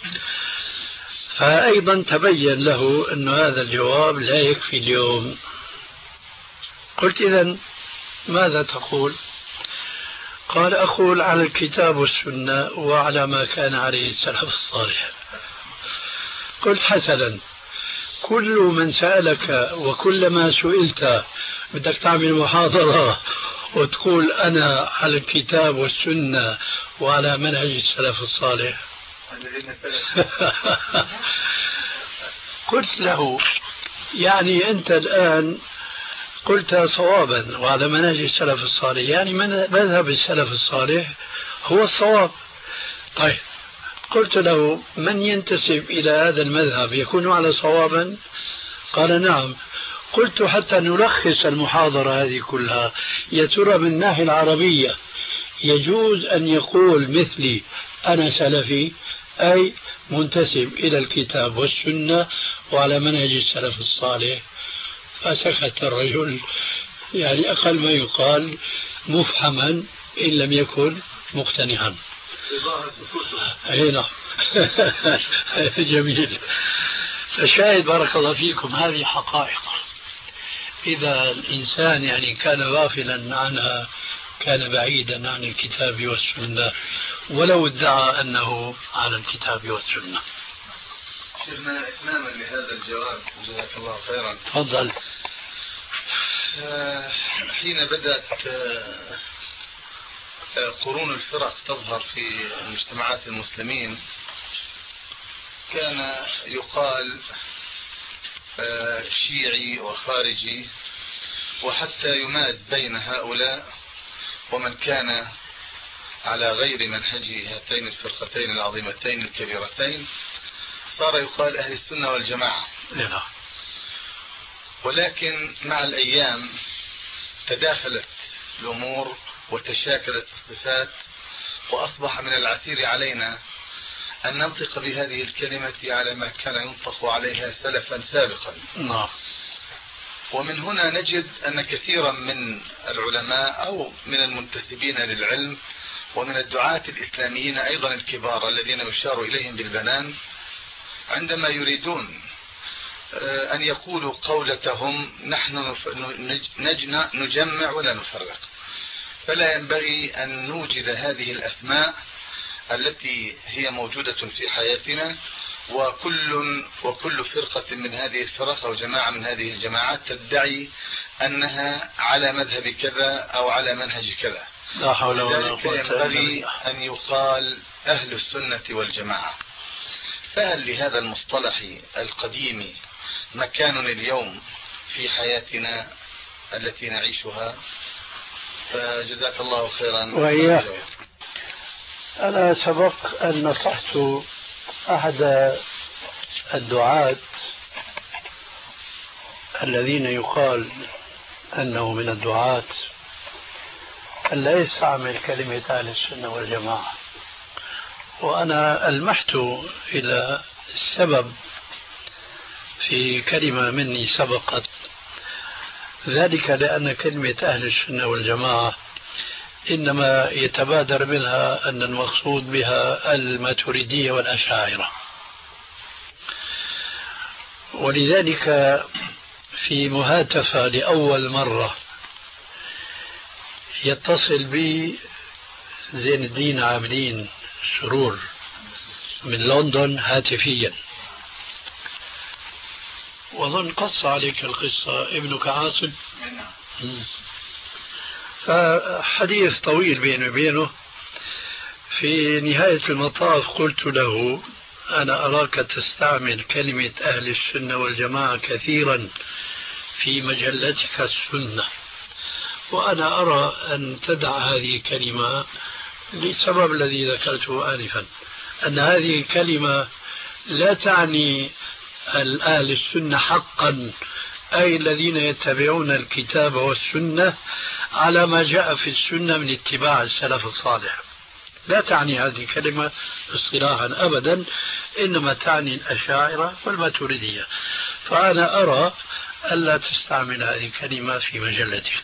فأيضا تبين له أن هذا الجواب لا يكفي اليوم. قلت إذن ماذا تقول؟ قال أقول على الكتاب والسنة وعلى ما كان عليه السلف الصالح. قلت حسنا، كل من سألك وكلما سئلت بدك تعمل محاضرة وتقول أنا على الكتاب والسنة وعلى منهج السلف الصالح؟ قلت له يعني أنت الآن قلت صوابا وعلى منهج السلف الصالح، يعني مذهب السلف الصالح هو الصواب. طيب قلت له من ينتسب إلى هذا المذهب يكون على صوابا؟ قال نعم. قلت حتى نلخص المحاضرة هذه كلها، يا ترى من الناحية العربية يجوز أن يقول مثلي أنا سلفي أي منتسب إلى الكتاب والسنة وعلى منهج السلف الصالح؟ فسكت الرجل، يعني أقل ما يقال مفهما إن لم يكن مقتنعا. نعم. جميل. فشاهد بارك الله فيكم هذه حقائق، إذا الإنسان يعني كان غافلا عنها كان بعيدا عن الكتاب والسنة ولو ادعى أنه على الكتاب والسنة. شيخنا إتماما لهذا الجواب جزاك الله خيرا. تفضل. حين بدأت قرون الفرق تظهر في مجتمعات المسلمين كان يقال شيعي وخارجي، وحتى يماز بين هؤلاء ومن كان على غير منهج هاتين الفرقتين العظيمتين الكبيرتين صار يقال أهل السنة والجماعة. ولكن مع الأيام تداخلت الأمور وتشاكلت الصفات، وأصبح من العسير علينا أن ننطق بهذه الكلمة على ما كان ينطق عليها سلفا سابقا. ومن هنا نجد أن كثيرا من العلماء أو من المنتسبين للعلم ومن الدعاة الإسلاميين أيضا الكبار الذين يشار إليهم بالبنان عندما يريدون أن يقولوا قولتهم نحن نجمع ولا نفرق، فلا ينبغي أن نوجد هذه الأسماء التي هي موجودة في حياتنا، وكل فرقة من هذه الفرق أو جماعة من هذه الجماعات تدعي أنها على مذهب كذا أو على منهج كذا. لا حول ولا قوة إلا بالله. ينبغي أن يقال أهل السنة والجماعة. فهل لهذا المصطلح القديم مكان اليوم في حياتنا التي نعيشها؟ فجزاك الله خيرا. وإياك. أنا سبق أن نصحت أحد الدعاة الذين يقال أنه من الدعاة أن لا يستعمل كلمة أهل السنة والجماعة، وأنا ألمحت إلى السبب في كلمة مني سبقت ذلك، لأن كلمة أهل السنة والجماعة إنما يتبادر منها أن المقصود بها الماتريدية والأشاعرة، ولذلك في مهاتفة لأول مرة يتصل بي زين الدين عابدين سرور من لندن هاتفيا، وأظن قص عليك القصة ابنك عاصم، فحديث طويل بيني وبينه. في نهاية المطاف قلت له: أنا أراك تستعمل كلمة أهل السنة والجماعة كثيرا في مجلتك السنة، وأنا أرى أن تدع هذه الكلمة للسبب الذي ذكرته آنفا، أن هذه الكلمة لا تعني أهل السنة حقا، أي الذين يتبعون الكتاب والسنة على ما جاء في السنة من اتباع السلف الصالح. لا تعني هذه الكلمة اصطلاحا أبدا، إنما تعني الأشاعرة والماتريدية. فأنا أرى ألا تستعمل هذه الكلمة في مجلتك.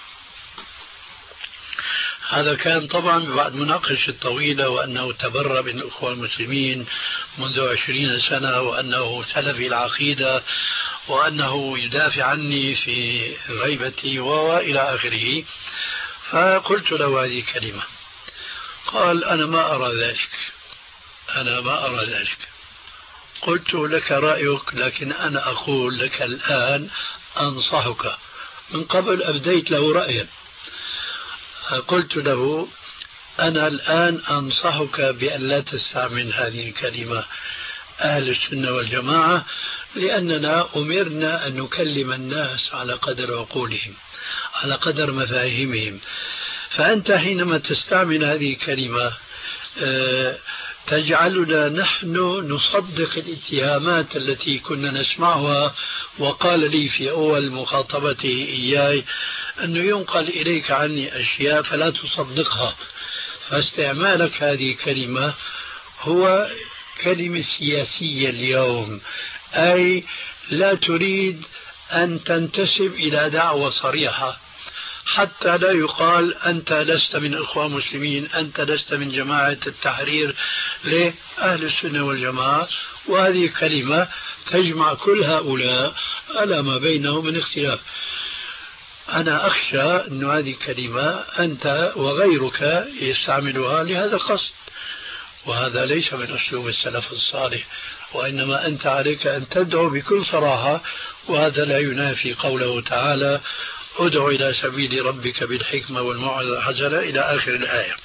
هذا كان طبعا بعد مناقشة طويلة، وأنه تبرأ من الأخوة المسلمين منذ 20 سنة، وأنه سلفي العقيدة، وأنه يدافع عني في غيبتي وإلى آخره. فقلت له هذه الكلمة، قال: أنا ما أرى ذلك، أنا ما أرى ذلك. قلت: لك رأيك، لكن أنا أقول لك الآن أنصحك. من قبل أبديت له رأيا، قلت له: أنا الآن أنصحك بأن لا تستعمل هذه الكلمة أهل السنة والجماعة، لأننا أمرنا أن نكلم الناس على قدر عقولهم، على قدر مفاهيمهم. فأنت حينما تستعمل هذه الكلمة تجعلنا نحن نصدق الاتهامات التي كنا نسمعها. وقال لي في أول مخاطبته إياي أنه ينقل إليك عني أشياء فلا تصدقها. فاستعمالك هذه الكلمة هو كلمة سياسية اليوم، أي لا تريد أن تنتسب إلى دعوة صريحة، حتى لا يقال أنت لست من إخوان مسلمين، أنت لست من جماعة التحرير لأهل السنة والجماعة. وهذه كلمة تجمع كل هؤلاء على ما بينهم من اختلاف. أنا أخشى أن هذه الكلمة أنت وغيرك يستعملها لهذا القصد، وهذا ليس من أسلوب السلف الصالح، وإنما أنت عليك أن تدعو بكل صراحة. وهذا لا ينافي قوله تعالى: ادع إلى سبيل ربك بالحكمة والموعظة الحسنة إلى آخر الآية.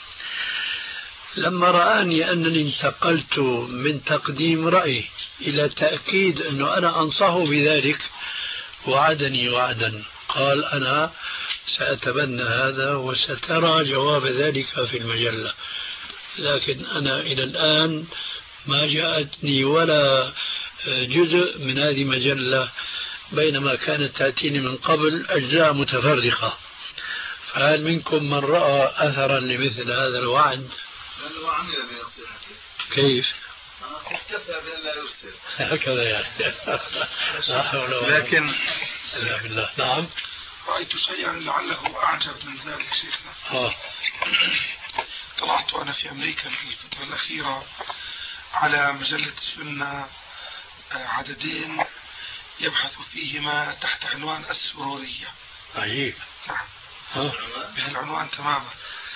لما رآني أنني انتقلت من تقديم رأي إلى تأكيد أنه أنا أنصحه بذلك، وعدني وعدا، قال: أنا سأتبنى هذا وسترى جواب ذلك في المجلة. لكن أنا إلى الآن ما جاءتني ولا جزء من هذه المجلة، بينما كانت تأتيني من قبل أجزاء متفرقة. فهل منكم من رأى أثرا لمثل هذا الوعد؟ لأنه عمل بنصيحته. كيف؟ اكتفى بأن لا يرسل هكذا يعني. لكن لا بالله. نعم. رأيت شيئا لعله أعجب من ذلك شيخنا. طلعت أنا في أمريكا في الفترة الأخيرة على مجلة السنة عددين يبحث فيهما تحت عنوان السرورية. عجيب. نعم. بهالعنوان تماما،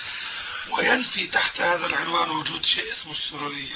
وينفي تحت هذا العنوان وجود شيء اسمه السرورية.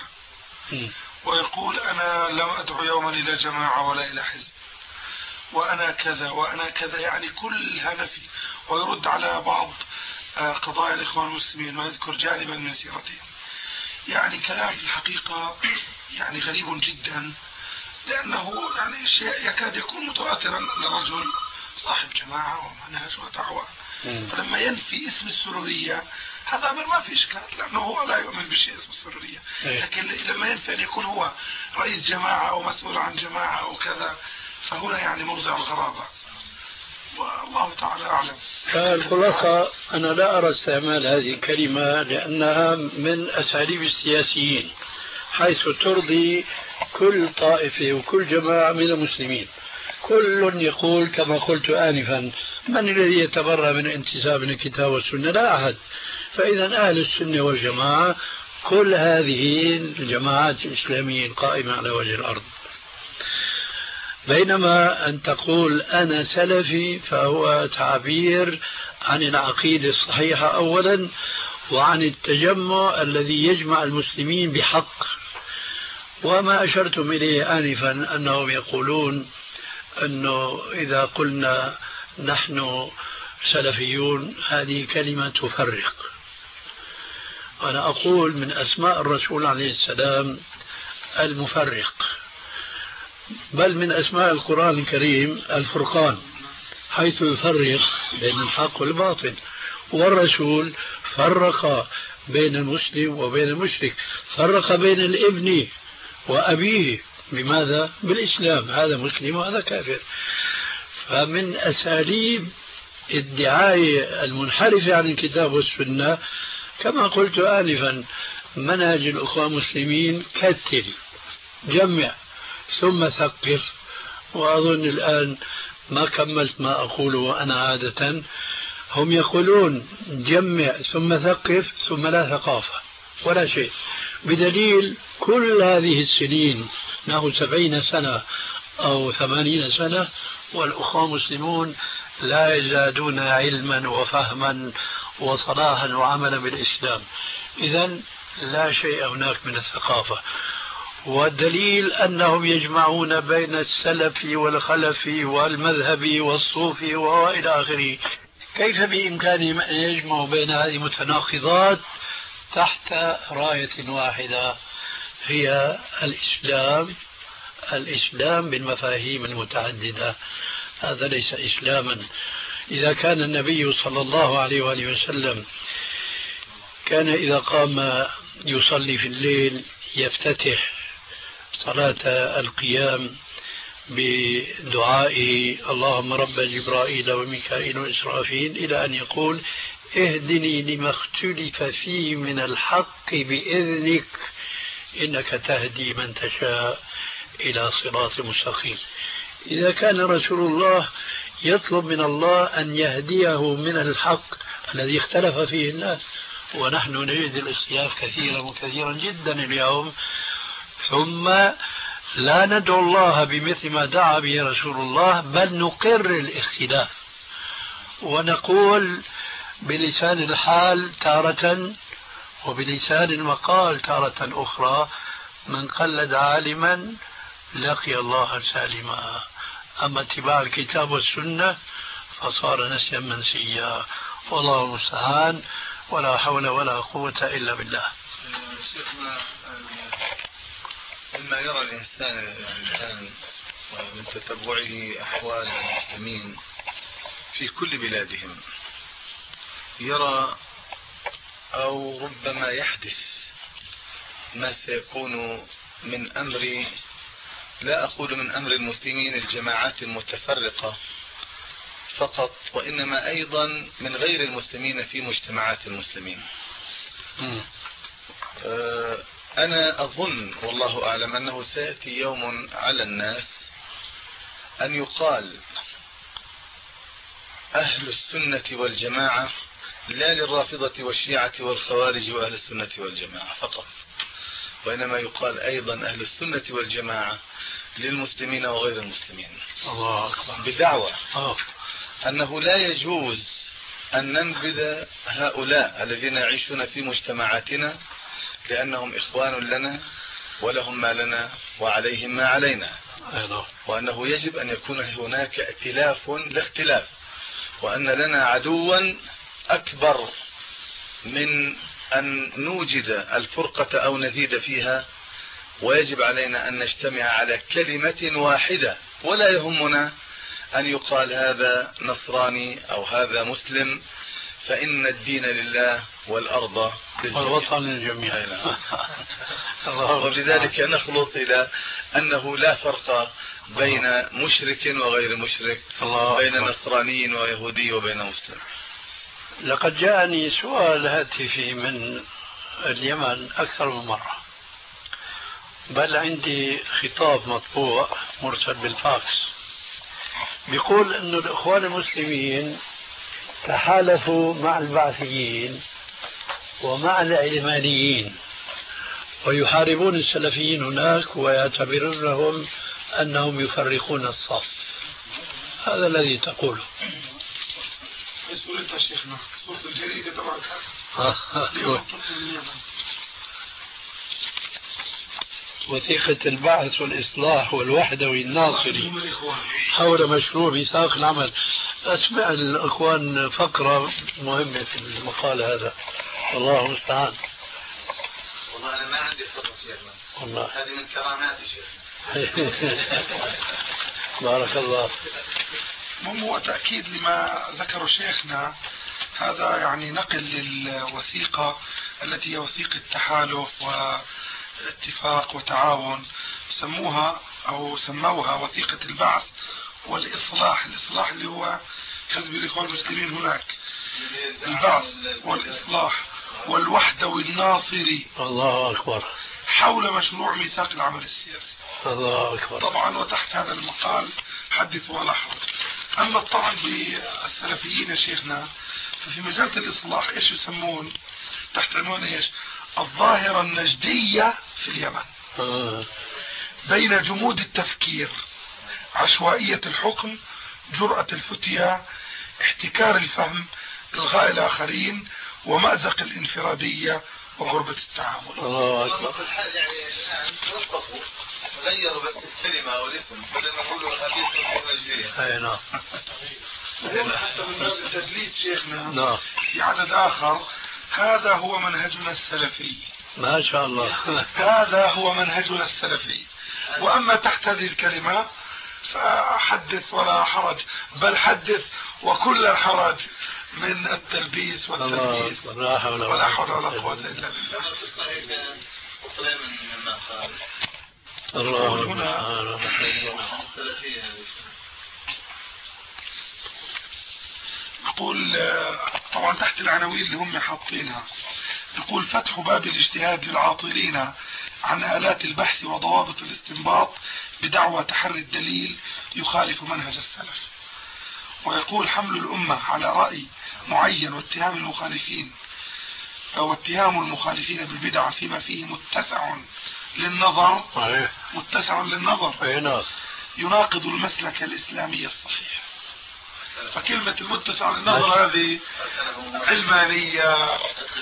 ويقول: أنا لم أدعو يوما إلى جماعة ولا إلى حزب، وأنا كذا وأنا كذا، يعني كلها نفي. ويرد على بعض قضايا الإخوان المسلمين ويذكر جانبا من سيرتهم. يعني كلام في الحقيقة يعني غريب جدا، لأنه يعني شيء يكاد يكون متواترا لرجل صاحب جماعة ومنهج ودعوة. فلما ينفي اسم السرورية هذا أمر ما في إشكال، لأنه هو لا يؤمن بشيء اسمه السرورية. لكن لما ينفي أن يكون هو رئيس جماعة أو مسؤول عن جماعة أو كذا، فهنا يعني موضع الغرابة، والله تعالى أعلم. الخلاصة أنا لا أرى استعمال هذه الكلمة لأنها من أساليب السياسيين، حيث ترضي كل طائفة وكل جماعة من المسلمين. كل يقول كما قلت آنفا: من الذي يتبرأ من انتساب الكتاب والسنة؟ لا أحد. فإذا أهل السنة والجماعة كل هذه الجماعات الإسلامية القائمة على وجه الأرض. بينما أن تقول أنا سلفي فهو تعبير عن العقيدة الصحيحة أولا، وعن التجمع الذي يجمع المسلمين بحق. وما أشرتم إليه آنفا أنهم يقولون أنه إذا قلنا نحن سلفيون هذه كلمة تفرق. أنا أقول من أسماء الرسول عليه السلام المفرق، بل من أسماء القرآن الكريم الفرقان، حيث يفرق بين الحق والباطل. والرسول فرق بين المسلم وبين المشرك، فرق بين الابن وأبيه. بماذا؟ بالإسلام، هذا مسلم وهذا كافر. فمن أساليب الدعاية المنحرفة عن الكتاب والسنة كما قلت آنفا منهج الأخوة المسلمين كتل، جمع ثم ثقف. وأظن الآن ما كملت ما أقوله أنا عادة. هم يقولون جمع ثم ثقف ثم لا ثقافة ولا شيء، بدليل كل هذه السنين نحو 70 سنة أو 80 سنة والأخوة المسلمون لا يزدادون علما وفهما وصلاحا وعملا بالإسلام. إذن لا شيء هناك من الثقافة. والدليل أنهم يجمعون بين السلف والخلف والمذهب والصوفي وإلى آخره. كيف بإمكانهم أن يجمعوا بين هذه المتناقضات تحت راية واحدة هي الإسلام بالمفاهيم المتعددة؟ هذا ليس إسلاما. إذا كان النبي صلى الله عليه وآله وسلم كان إذا قام يصلي في الليل يفتتح صلاة القيام بدعائه اللهم رب جبرائيل وميكائيل وإسرافيل إلى أن يقول اهدني لما اختلف فيه من الحق بإذنك إنك تهدي من تشاء إلى صراط مستقيم. إذا كان رسول الله يطلب من الله أن يهديه من الحق الذي اختلف فيه الناس، ونحن نجد الاختلاف كثيرا وكثيرا جدا اليوم، ثم لا ندعو الله بمثل ما دعا به رسول الله، بل نقر الاختلاف ونقول بلسان الحال تارة وبلسان المقال تارة أخرى من قلد عالما لقي الله سالما. أما اتباع الكتاب والسنة فصار نسيا منسيا، والله المستعان، ولا حول ولا قوة إلا بالله. شيخنا، مما يرى الإنسان الآن من تتبعه أحوال المسلمين في كل بلادهم، يرى أو ربما يحدث ما سيكون من أمر، لا أقول من أمر المسلمين الجماعات المتفرقة فقط، وإنما أيضا من غير المسلمين في مجتمعات المسلمين. أنا أظن والله أعلم أنه سيأتي يوم على الناس أن يقال أهل السنة والجماعة، لا للرافضة والشيعة والخوارج وأهل السنة والجماعة فقط، وإنما يقال أيضا أهل السنة والجماعة للمسلمين وغير المسلمين. الله أكبر. بدعوى أنه لا يجوز أن ننبذ هؤلاء الذين يعيشون في مجتمعاتنا لأنهم إخوان لنا ولهم ما لنا وعليهم ما علينا، وأنه يجب أن يكون هناك ائتلاف لا اختلاف، وأن لنا عدوا أكبر من أن نوجد الفرقة أو نزيد فيها، ويجب علينا أن نجتمع على كلمة واحدة، ولا يهمنا أن يقال هذا نصراني أو هذا مسلم، فإن الدين لله والأرض والوطن للجميع. ولذلك نخلص إلى أنه لا فرق بين مشرك وغير مشرك، بين نصراني ويهودي وبين مسلم. لقد جاءني سؤال هاتفي من اليمن أكثر من مرة، بل عندي خطاب مطبوع مرسل بالفاكس بيقول أن الإخوان المسلمين تحالفوا مع البعثيين ومع العلمانيين ويحاربون السلفيين هناك ويعتبرونهم أنهم يفرقون الصف، هذا الذي تقوله. سورة شيخنا، سورة الجريدة طبعا. وثيقة البعث والإصلاح والوحدوي الناصري حول مشروع ميثاق العمل. أسمع الأخوان فقرة مهمة في المقال هذا، والله المستعان. والله أنا ما عندي خطة شيخنا، والله هذه من كرامات شيخنا. بارك الله. هو تأكيد لما ذكر شيخنا، هذا يعني نقل للوثيقة التي هي وثيقة تحالف واتفاق وتعاون، سموها أو سموها وثيقة البعث والإصلاح. الإصلاح اللي هو حزب الإخوان المسلمين هناك، البعث والإصلاح والوحدوي الناصري. الله أكبر. حول مشروع ميثاق العمل السياسي. الله أكبر. طبعا وتحت هذا المقال حدث ولا حرج. أما الطعن بالسلفيين يا شيخنا، ففي مجال الإصلاح إيش يسمون تحت عنوان إيش؟ الظاهرة النجدية في اليمن، بين جمود التفكير، عشوائية الحكم، جرأة الفتية، احتكار الفهم، إلغاء الآخرين، ومأزق الانفرادية وغربة التعامل. الله أكبر. يعني الآن توقفوا غيروا بس الكلمة والاسم، بدل ما يقولوا الخبيث والنجدية. أي نعم. حتى من باب التدليس شيخنا نعم. في عدد آخر، هذا هو منهجنا السلفي. ما شاء الله. هذا هو منهجنا السلفي. وأما تحت هذه الكلمة فحدث ولا حرج، بل حدث وكل الحرج من التلبيس والتدليس. ولا حول ولا قوة إلا بالله. الله هنا يقول طبعا تحت العناوين اللي هم حاطينها، يقول فتح باب الاجتهاد للعاطلين عن آلات البحث وضوابط الاستنباط بدعوى تحري الدليل يخالف منهج السلف. ويقول حمل الأمة على رأي معين واتهام المخالفين بالبدع فيما فيه متسع للنظر يناقض المسلك الإسلامي الصحيح. فكلمة المتسع للنظر هذه علمانية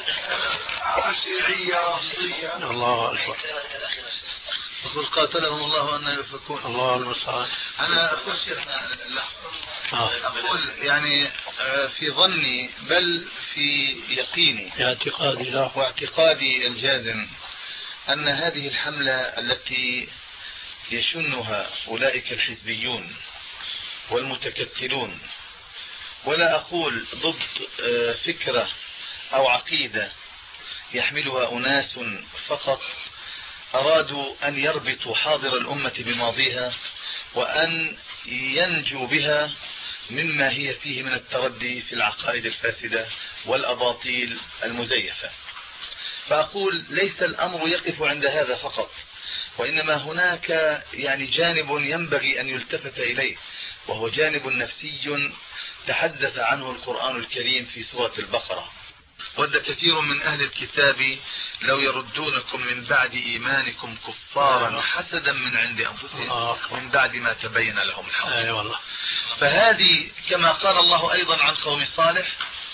شيعية رصدية. الله أكبر. يقول قاتلهم الله أن يفكون. الله المستعان. أنا أقول شيخنا أقول يعني في ظني بل في يقيني واعتقادي الجازم أن هذه الحملة التي يشنها أولئك الحزبيون والمتكتلون، ولا أقول ضد فكرة أو عقيدة يحملها أناس فقط أرادوا أن يربطوا حاضر الأمة بماضيها وأن ينجوا بها مما هي فيه من التردي في العقائد الفاسدة والأباطيل المزيفة. فأقول ليس الأمر يقف عند هذا فقط، وإنما هناك يعني جانب ينبغي أن يلتفت إليه، وهو جانب نفسي تحدث عنه القرآن الكريم في سورة البقرة: ود كثير من أهل الكتاب لو يردونكم من بعد إيمانكم كفارا حسدا من عند أنفسهم من بعد ما تبين لهم الحق. فهذه كما قال الله أيضا عن قوم صالح: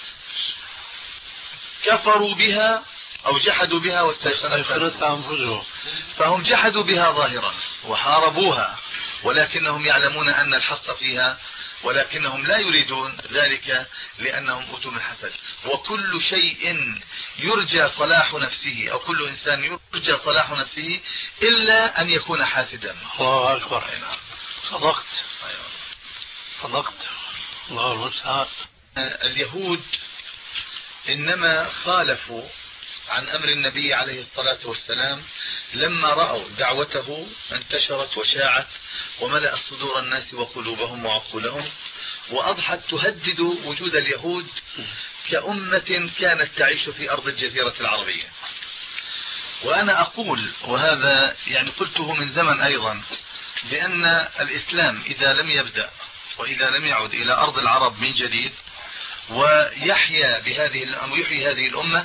كفروا بها أو جحدوا بها واستيقنتها أنفسهم، فهم جحدوا بها ظاهرا وحاربوها، ولكنهم يعلمون أن الحق فيها، ولكنهم لا يريدون ذلك لأنهم أوتوا من حسد. وكل شيء يرجى صلاح نفسه أو كل إنسان يرجى صلاح نفسه إلا أن يكون حاسدا. الله أكبر. صدقت. الله المستعان. اليهود إنما خالفوا عن أمر النبي عليه الصلاة والسلام لما رأوا دعوته انتشرت وشاعت وملأت صدور الناس وقلوبهم وعقولهم، وأضحت تهدد وجود اليهود كأمة كانت تعيش في أرض الجزيرة العربية. وأنا أقول، وهذا يعني قلته من زمن أيضا، بأن الإسلام إذا لم يبدأ وإذا لم يعد إلى أرض العرب من جديد ويحيي هذه الأمة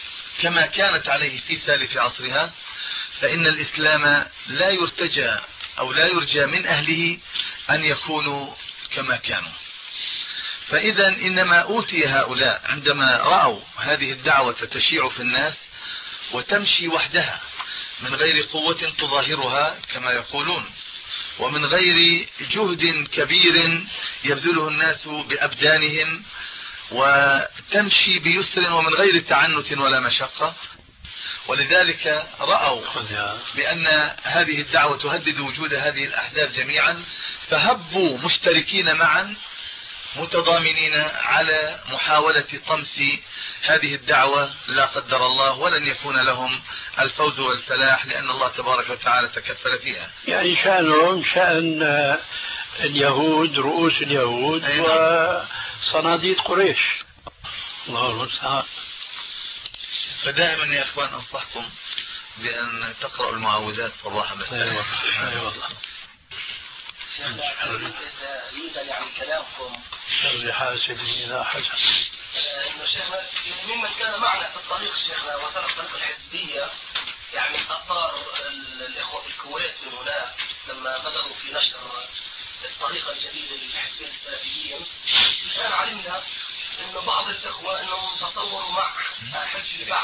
كما كانت عليه في سالف عصرها، فإن الإسلام لا يرتجى أو لا يرجى من أهله أن يكونوا كما كانوا. فإذا إنما أوتي هؤلاء عندما رأوا هذه الدعوة تشيع في الناس وتمشي وحدها من غير قوة تظاهرها كما يقولون، ومن غير جهد كبير يبذله الناس بأبدانهم، وتمشي بيسر ومن غير تعنت ولا مشقة. ولذلك رأوا بأن هذه الدعوة تهدد وجود هذه الأحزاب جميعا، فهبوا مشتركين معا متضامنين على محاولة طمس هذه الدعوة لا قدر الله، ولن يكون لهم الفوز والفلاح لأن الله تبارك وتعالى تكفل فيها. يعني شأنهم شأن اليهود، رؤوس اليهود وصناديد قريش. الله المستعان. فدائما يا اخوان انصحكم بان تقرأوا المعوذات صباحا مساء. ايوه يريد يعني كلامكم شر حاسد اذا حسد. انه شيخنا ممن كان معنا في الطريق شيخنا وسلك طريق الحزبيه، يعني اثار الاخوه في الكويت من هناك لما بدأوا في نشر الطريقه الجديده للحزبين السلفيين. الان علمنا انه بعض الاخوه انهم تصوروا مع حزب البعث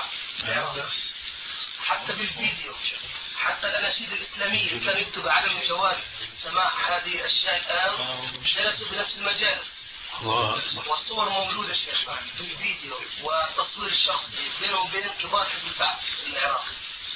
حتى بالفيديو، حتى الاناشيد الاسلاميه كان يكتب عدم جواز سماع هذه الاشياء الان، جلسوا بنفس المجالس والصور موجوده الشيخ في الفيديو والتصوير الشخصي بينه وبين كبار حزب البعث العراقي.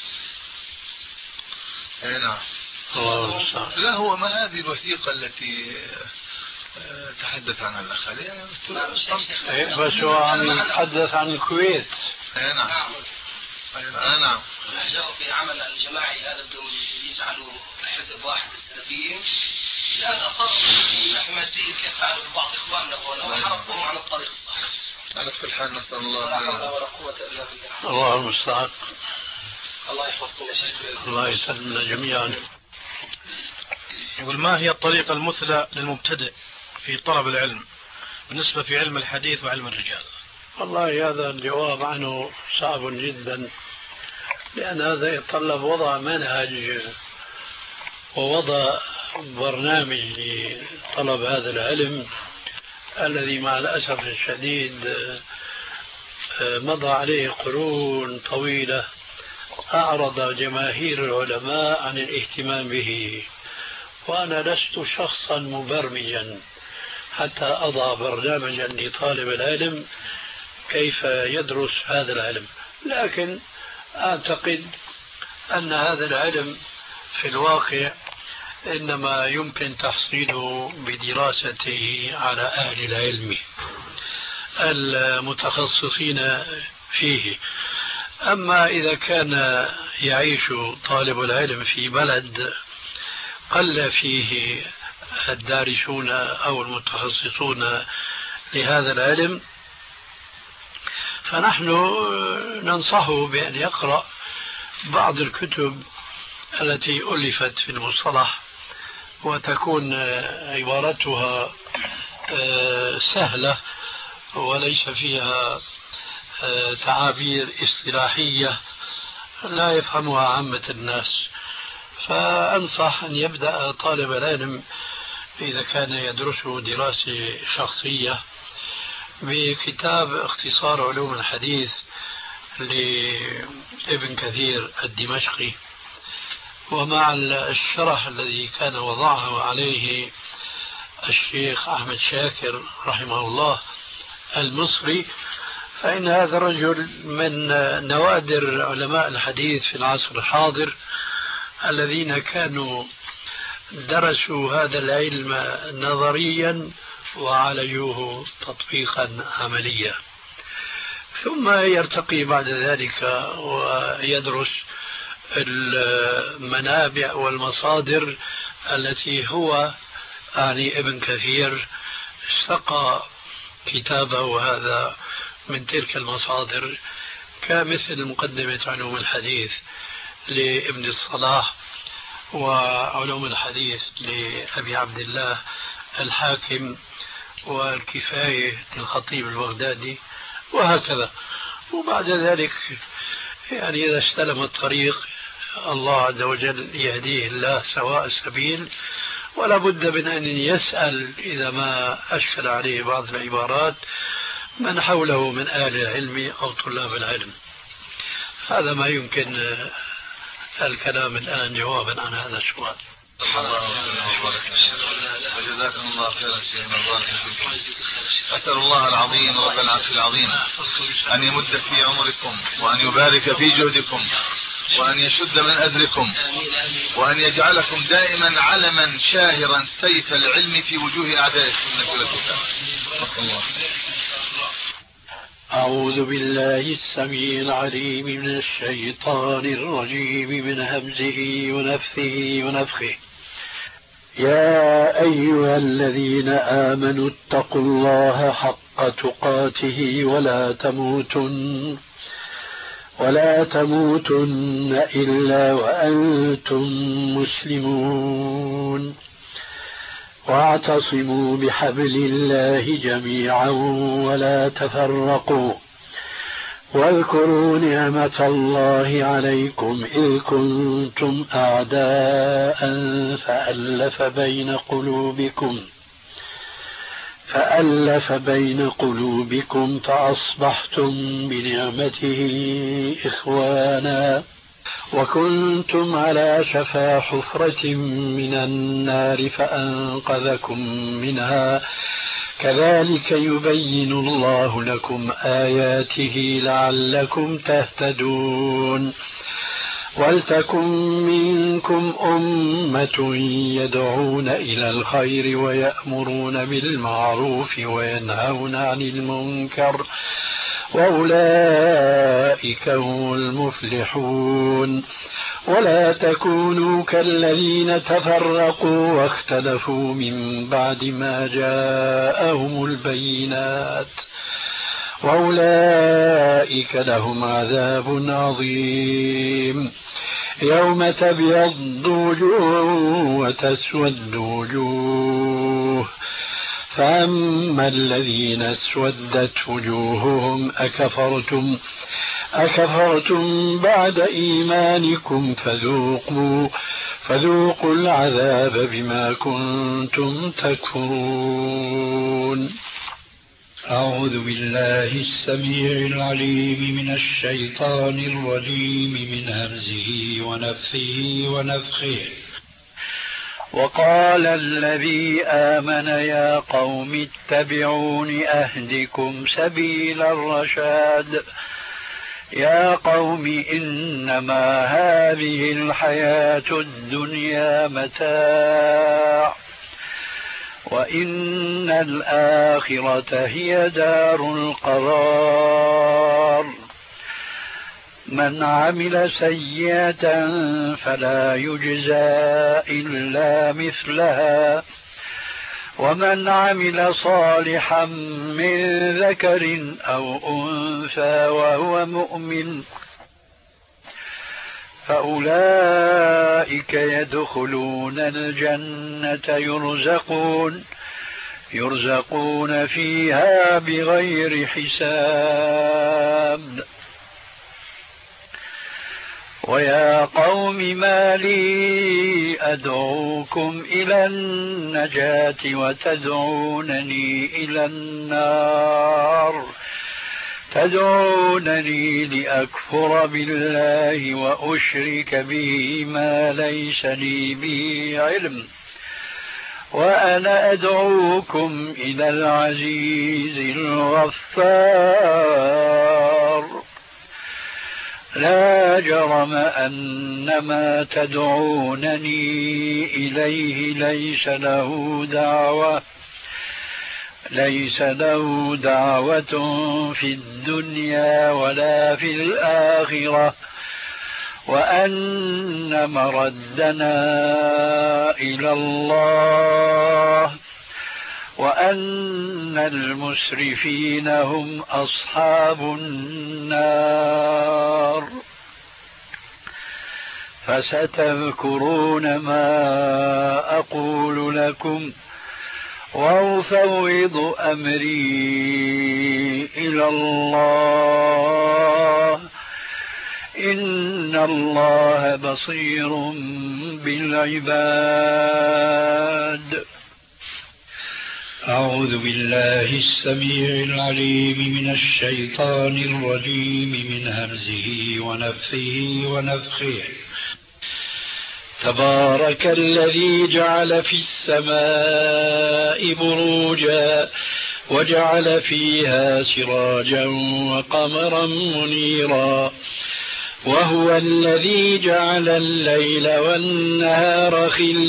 اي نعم. لا هو ما هذه الوثيقه التي تحدث عنها الاخ علي؟ بس هو عم يتحدث عن الكويت. اي نعم. نعم. نجحوا في عمل الجماعي هذا بدهم يجعلوا حزب واحد السلفيين. الان اقروا من ناحيه ماديه كيف فعلوا بعض اخواننا هنا وحرقوهم عن الطريق الصحيح. على كل حال نسال الله لا حول ولا قوه الا بالله. الله المستعان. الله يحفظكم يا شيخ. الله يسلمنا جميعا. يقول ما هي الطريقة المثلى للمبتدئ في طلب العلم بالنسبة في علم الحديث وعلم الرجال؟ والله هذا الجواب عنه صعب جدا، لأن هذا يتطلب وضع منهج ووضع برنامج لطلب هذا العلم الذي مع الأسف الشديد مضى عليه قرون طويلة أعرض جماهير العلماء عن الاهتمام به، وأنا لست شخصا مبرمجا حتى أضع برنامجا لطالب العلم كيف يدرس هذا العلم، لكن أعتقد أن هذا العلم في الواقع إنما يمكن تحصيله بدراسته على أهل العلم المتخصصين فيه. أما إذا كان يعيش طالب العلم في بلد قل فيه الدارسون أو المتخصصون لهذا العلم، فنحن ننصحه بأن يقرأ بعض الكتب التي ألفت في المصطلح وتكون عبارتها سهلة وليس فيها تعابير اصطلاحية لا يفهمها عامة الناس. فأنصح أن يبدأ طالب العلم إذا كان يدرسه دراسة شخصية بكتاب اختصار علوم الحديث لابن كثير الدمشقي، ومع الشرح الذي كان وضعه عليه الشيخ أحمد شاكر رحمه الله المصري، فإن هذا الرجل من نوادر علماء الحديث في العصر الحاضر الذين كانوا درسوا هذا العلم نظريا وعالجوه تطبيقا عمليا، ثم يرتقي بعد ذلك ويدرس المنابع والمصادر التي هو يعني ابن كثير استقى كتابه هذا من تلك المصادر، كمثل مقدمة علوم الحديث لابن الصلاح وعلوم الحديث لأبي عبد الله الحاكم والكفاية للخطيب البغدادي وهكذا. وبعد ذلك يعني إذا استلم الطريق الله عز وجل يهديه الله سواء السبيل، ولا بد من أن يسأل إذا ما أشكل عليه بعض العبارات من حوله من أهل العلم أو طلاب العلم. هذا ما يمكن الكلام الآن جوابا عن هذا السؤال. وجزاكم الله خيرا شيخنا، بارك فيكم. أسأل الله العظيم رب العرش العظيم أن يمد في عمركم، وأن يبارك في جهدكم، وأن يشد من أذركم، وأن يجعلكم دائما علما شاهرا سيف العلم في وجوه أعداء السنة والكتاب. أعوذ بالله السميع العليم من الشيطان الرجيم من همزه ونفثه ونفخه. يا أيها الذين آمنوا اتقوا الله حق تقاته ولا تموتن إلا وأنتم مسلمون، واعتصموا بحبل الله جميعا ولا تفرقوا، واذكروا نعمة الله عليكم إذ كنتم أعداء فألف بين قلوبكم فأصبحتم بنعمته إخوانا، وكنتم على شفا حفرة من النار فأنقذكم منها، كذلك يبين الله لكم آياته لعلكم تهتدون. ولتكن منكم أمة يدعون إلى الخير ويأمرون بالمعروف وينهون عن المنكر، وأولئك هم المفلحون. ولا تكونوا كالذين تفرقوا واختلفوا من بعد ما جاءهم البينات، وأولئك لهم عذاب عظيم. يوم تبيض وجوه وتسود وجوه، فأما الذين اسودت وجوههم أكفرتم بعد إيمانكم فذوقوا العذاب بما كنتم تكفرون. أعوذ بالله السميع العليم من الشيطان الرجيم من همزه ونفثه ونفخه. وقال الذي آمن يا قوم اتبعون أهدكم سبيل الرشاد. يا قوم إنما هذه الحياة الدنيا متاع، وإن الآخرة هي دار القرار. من عمل سيئة فلا يجزى إلا مثلها، ومن عمل صالحا من ذكر أو أنثى وهو مؤمن فأولئك يدخلون الجنة يرزقون فيها بغير حساب. ويا قوم ما لي أدعوكم إلى النجاة وتدعونني إلى النار، تدعونني لأكفر بالله وأشرك به ما ليس لي به علم، وأنا أدعوكم إلى العزيز الغفار. لا جرم أن ما تدعونني إليه ليس له دعوة في الدنيا ولا في الآخرة، وأن مردنا إلى الله، وأن المسرفين هم أصحاب النار. فستذكرون ما أقول لكم وأفوض أمري إلى الله، إن الله بصير بالعباد. أعوذ بالله السميع العليم من الشيطان الرجيم من همزه ونفثه ونفخه. تبارك الذي جعل في السماء بروجا وجعل فيها سراجا وقمرا منيرا وهو الذي جعل الليل والنهار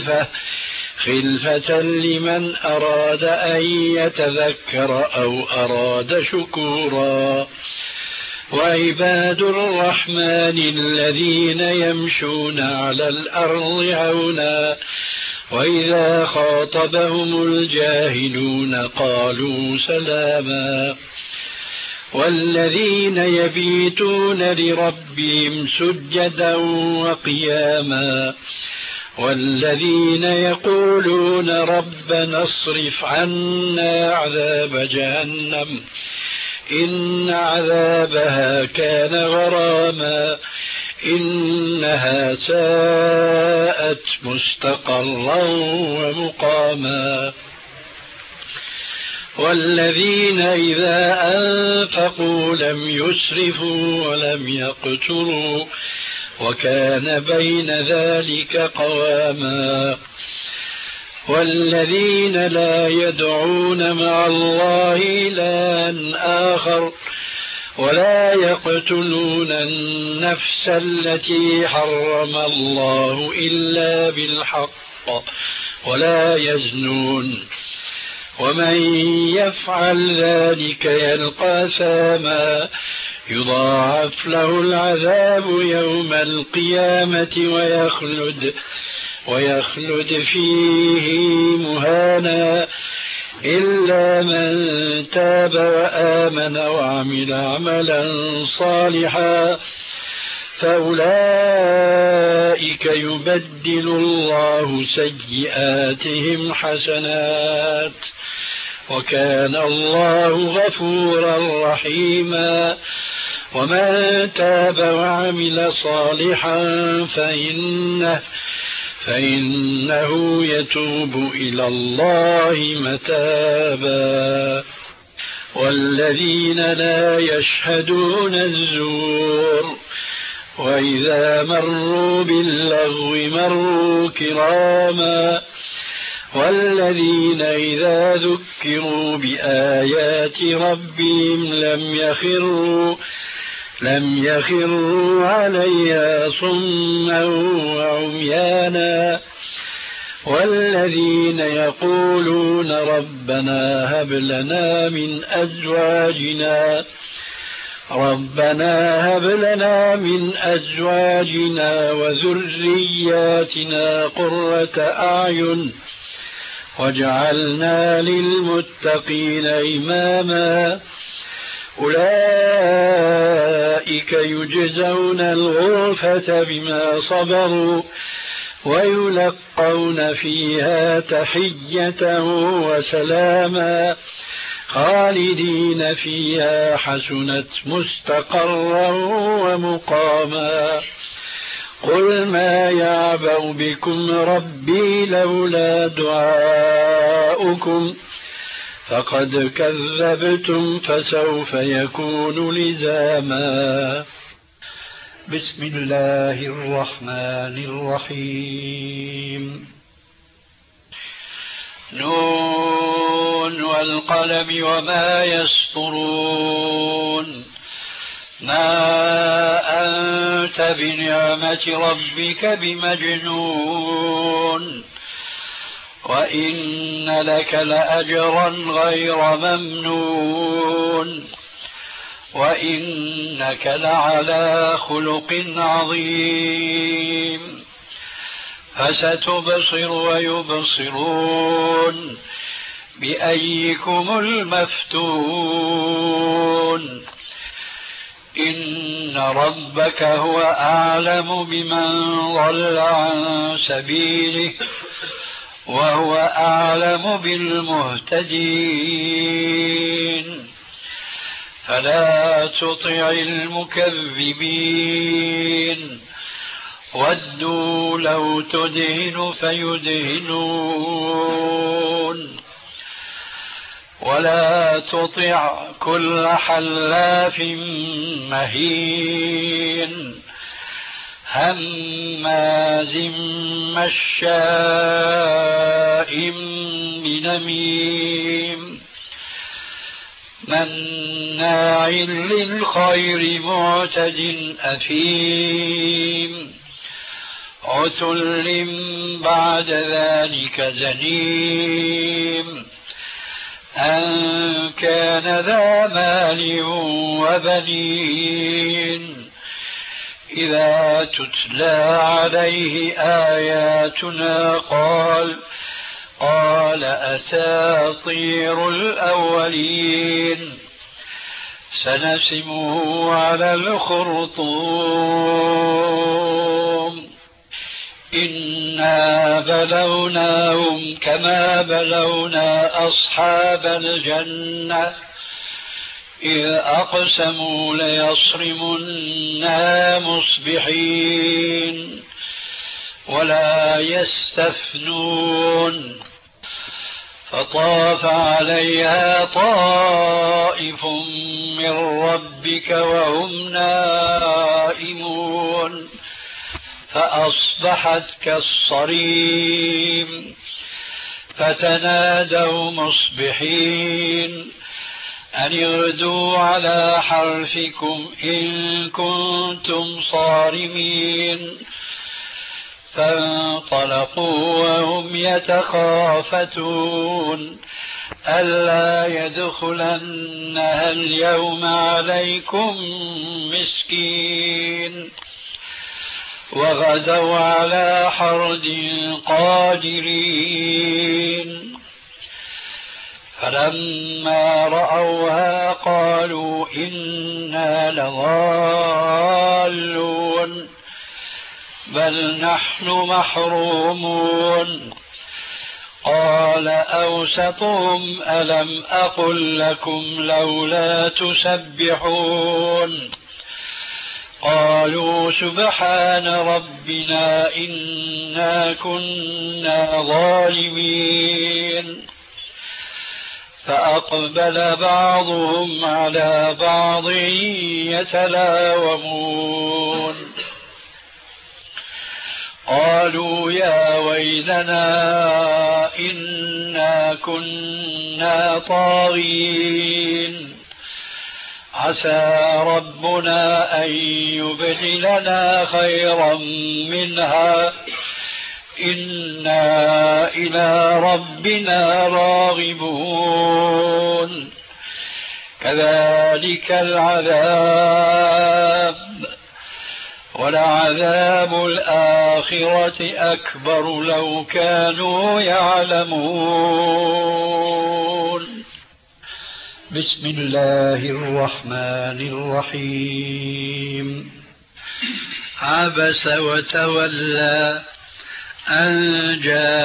خلفة لمن أراد أن يتذكر أو أراد شكورا. وعباد الرحمن الذين يمشون على الأرض هونا وإذا خاطبهم الجاهلون قالوا سلاما. والذين يبيتون لربهم سجدا وقياما والذين يقولون ربنا اصرف عنا عذاب جهنم إن عذابها كان غراما إنها ساءت مستقرا ومقاما. والذين إذا أنفقوا لم يسرفوا ولم يقتروا وكان بين ذلك قواما. والذين لا يدعون مع الله إلها آخر ولا يقتلون النفس التي حرم الله إلا بالحق ولا يزنون ومن يفعل ذلك يلقى ثاما يضاعف له العذاب يوم القيامة ويخلد فيه مهانا إلا من تاب وآمن وعمل عملا صالحا فأولئك يبدل الله سيئاتهم حسنات وكان الله غفورا رحيما. ومن تاب وعمل صالحا فإنه يتوب إلى الله متابا. والذين لا يشهدون الزور وإذا مروا باللغو مروا كراما. والذين إذا ذكروا بآيات ربهم لم يخروا عليها صما وعميانا. والذين يقولون ربنا هب لنا من أزواجنا وذرياتنا قرة أعين واجعلنا للمتقين إماما. أولئك يجزون الغرفة بما صبروا ويلقون فيها تحية وسلاما خالدين فيها حسنت مستقرا ومقاما. قل ما يعبأ بكم ربي لولا دعاؤكم فقد كذبتم فسوف يكون لزاما. بسم الله الرحمن الرحيم. نون والقلم وما يسطرون. ما أنت بنعمة ربك بمجنون وإن لك لأجرا غير ممنون وإنك لعلى خلق عظيم. فستبصر ويبصرون بأيكم المفتون. إن ربك هو أعلم بمن ضل عن سبيله وهو أعلم بالمهتدين. فلا تطع المكذبين ودوا لو تدهن فيدهنون ولا تطع كل حلاف مهين هماز مشاء بنميم مناع للخير معتد أثيم عتل بعد ذلك زنيم أن كان ذا مال وبنين إذا تتلى عليه آياتنا قال أساطير الأولين سنسمه على الخرطوم إنا بلوناهم كما بلونا أصحاب الجنة إذ أقسموا ليصرمنها مصبحين ولا يستثنون فطاف عليها طائف من ربك وهم نائمون فأصبحت كالصريم فتنادوا مصبحين أن اغدوا على حرثكم إن كنتم صارمين فانطلقوا وهم يتخافتون ألا يدخلنها اليوم عليكم مسكين وغدوا على حرد قادرين فلما رأوها قالوا إنا لضالون بل نحن محرومون قال أوسطهم ألم أقل لكم لولا تسبحون قالوا سبحان ربنا إنا كنا ظالمين فأقبل بعضهم على بعض يتلاومون قالوا يا ويلنا إنا كنا طاغين عسى ربنا أن يبدلنا خيرا منها إنا إلى ربنا راغبون كذلك العذاب ولعذاب الآخرة أكبر لو كانوا يعلمون بسم الله الرحمن الرحيم عبس وتولى أن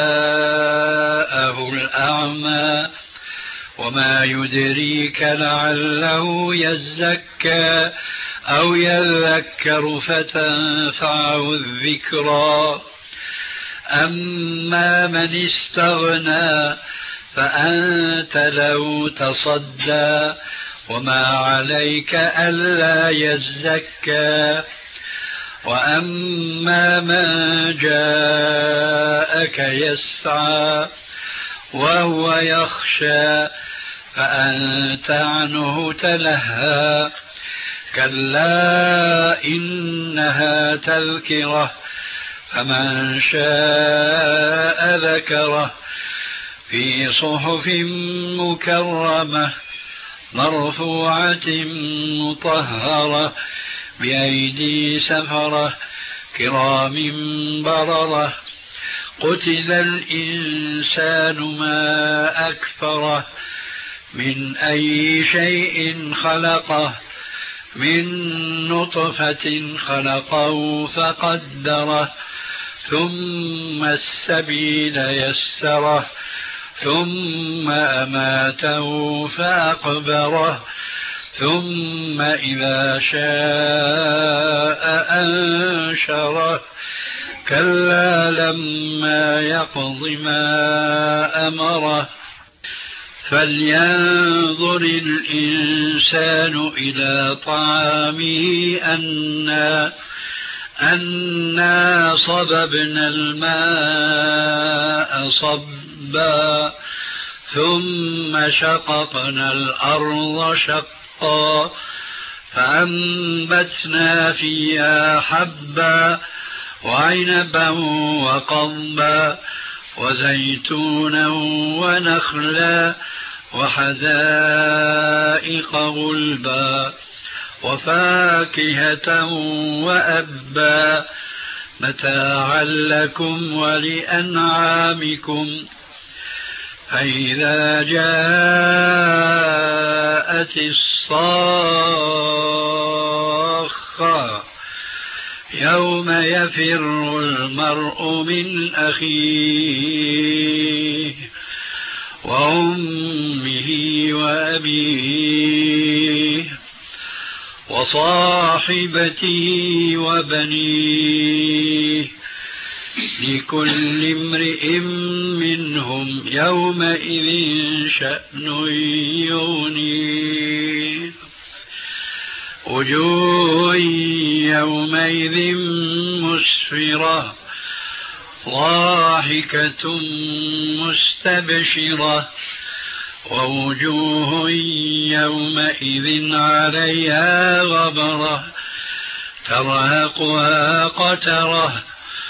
جاءه الأعمى وما يدريك لعله يزكى أو يذكر فتنفعه الذكرى أما من استغنى فأنت له تصدى وما عليك ألا يزكى وأما من جاءك يسعى وهو يخشى فأنت عنه تلهى كلا إنها تذكرة فمن شاء ذكره في صحف مكرمة مرفوعة مطهرة بأيدي سفرة كرام بررة قتل الإنسان ما أكفره من أي شيء خلقه من نطفة خلقه فقدره ثم السبيل يسره ثم أماته فأقبره ثم إذا شاء أنشره كلا لما يقض ما أمره فلينظر الإنسان إلى طعامه أنا صببنا الماء صبا ثم شققنا الأرض شقا فأنبتنا فيها حبا وعنبا وقضبا وزيتونا ونخلا وحدائق غلبا وفاكهة وأبا متاعا لكم ولأنعامكم فإذا جاءت الصاخة يوم يفر المرء من أخيه وأمه وأبيه وصاحبته وبنيه لكل امرئ منهم يومئذ شأن يغنيه وجوه يومئذ مسفرة ضاحكة مستبشرة ووجوه يومئذ عليها غبرة ترهقها قترة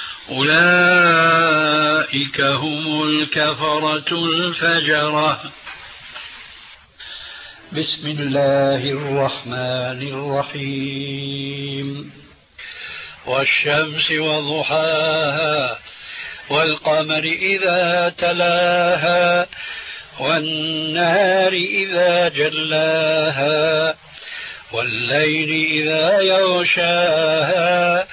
أولئك هم الكفرة الفجرة. بسم الله الرحمن الرحيم والشمس وضحاها والقمر إذا تلاها والنهار إذا جلاها والليل إذا يغشاها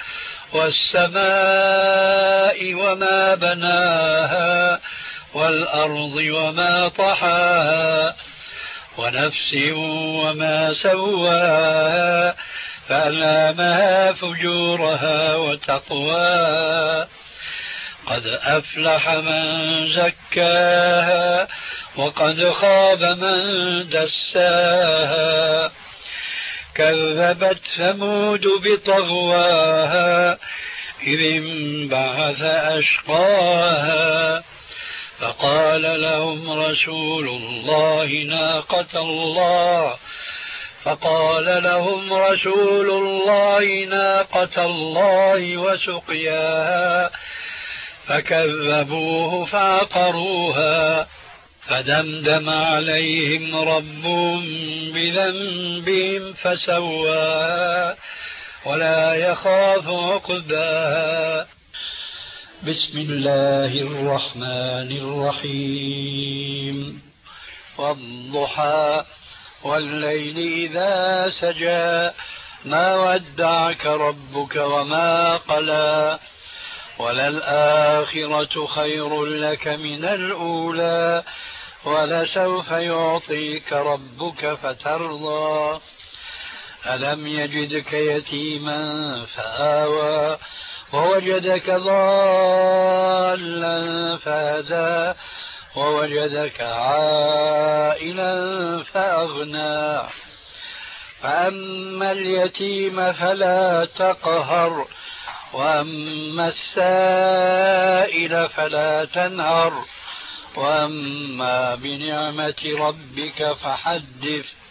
والسماء وما بناها والأرض وما طحاها ونفس وما سواها فألهمها فجورها وتقواها قد أفلح من زكاها وقد خاب من دساها كذبت ثمود بطغواها إذ انبعث أشقاها فقال لهم رسول الله ناقة الله وسقياها فكذبوه فعقروها فدمدم عليهم ربهم بذنبهم فسواها ولا يخاف عقباها. بسم الله الرحمن الرحيم والضحى والليل إذا سجى ما ودعك ربك وما قلى وللآخرة خير لك من الأولى ولسوف يعطيك ربك فترضى ألم يجدك يتيما فآوى ووجدك ضالا فهدى ووجدك عائلا فأغنى فأما اليتيم فلا تقهر وأما السائل فلا تنهر وأما بنعمة ربك فحدث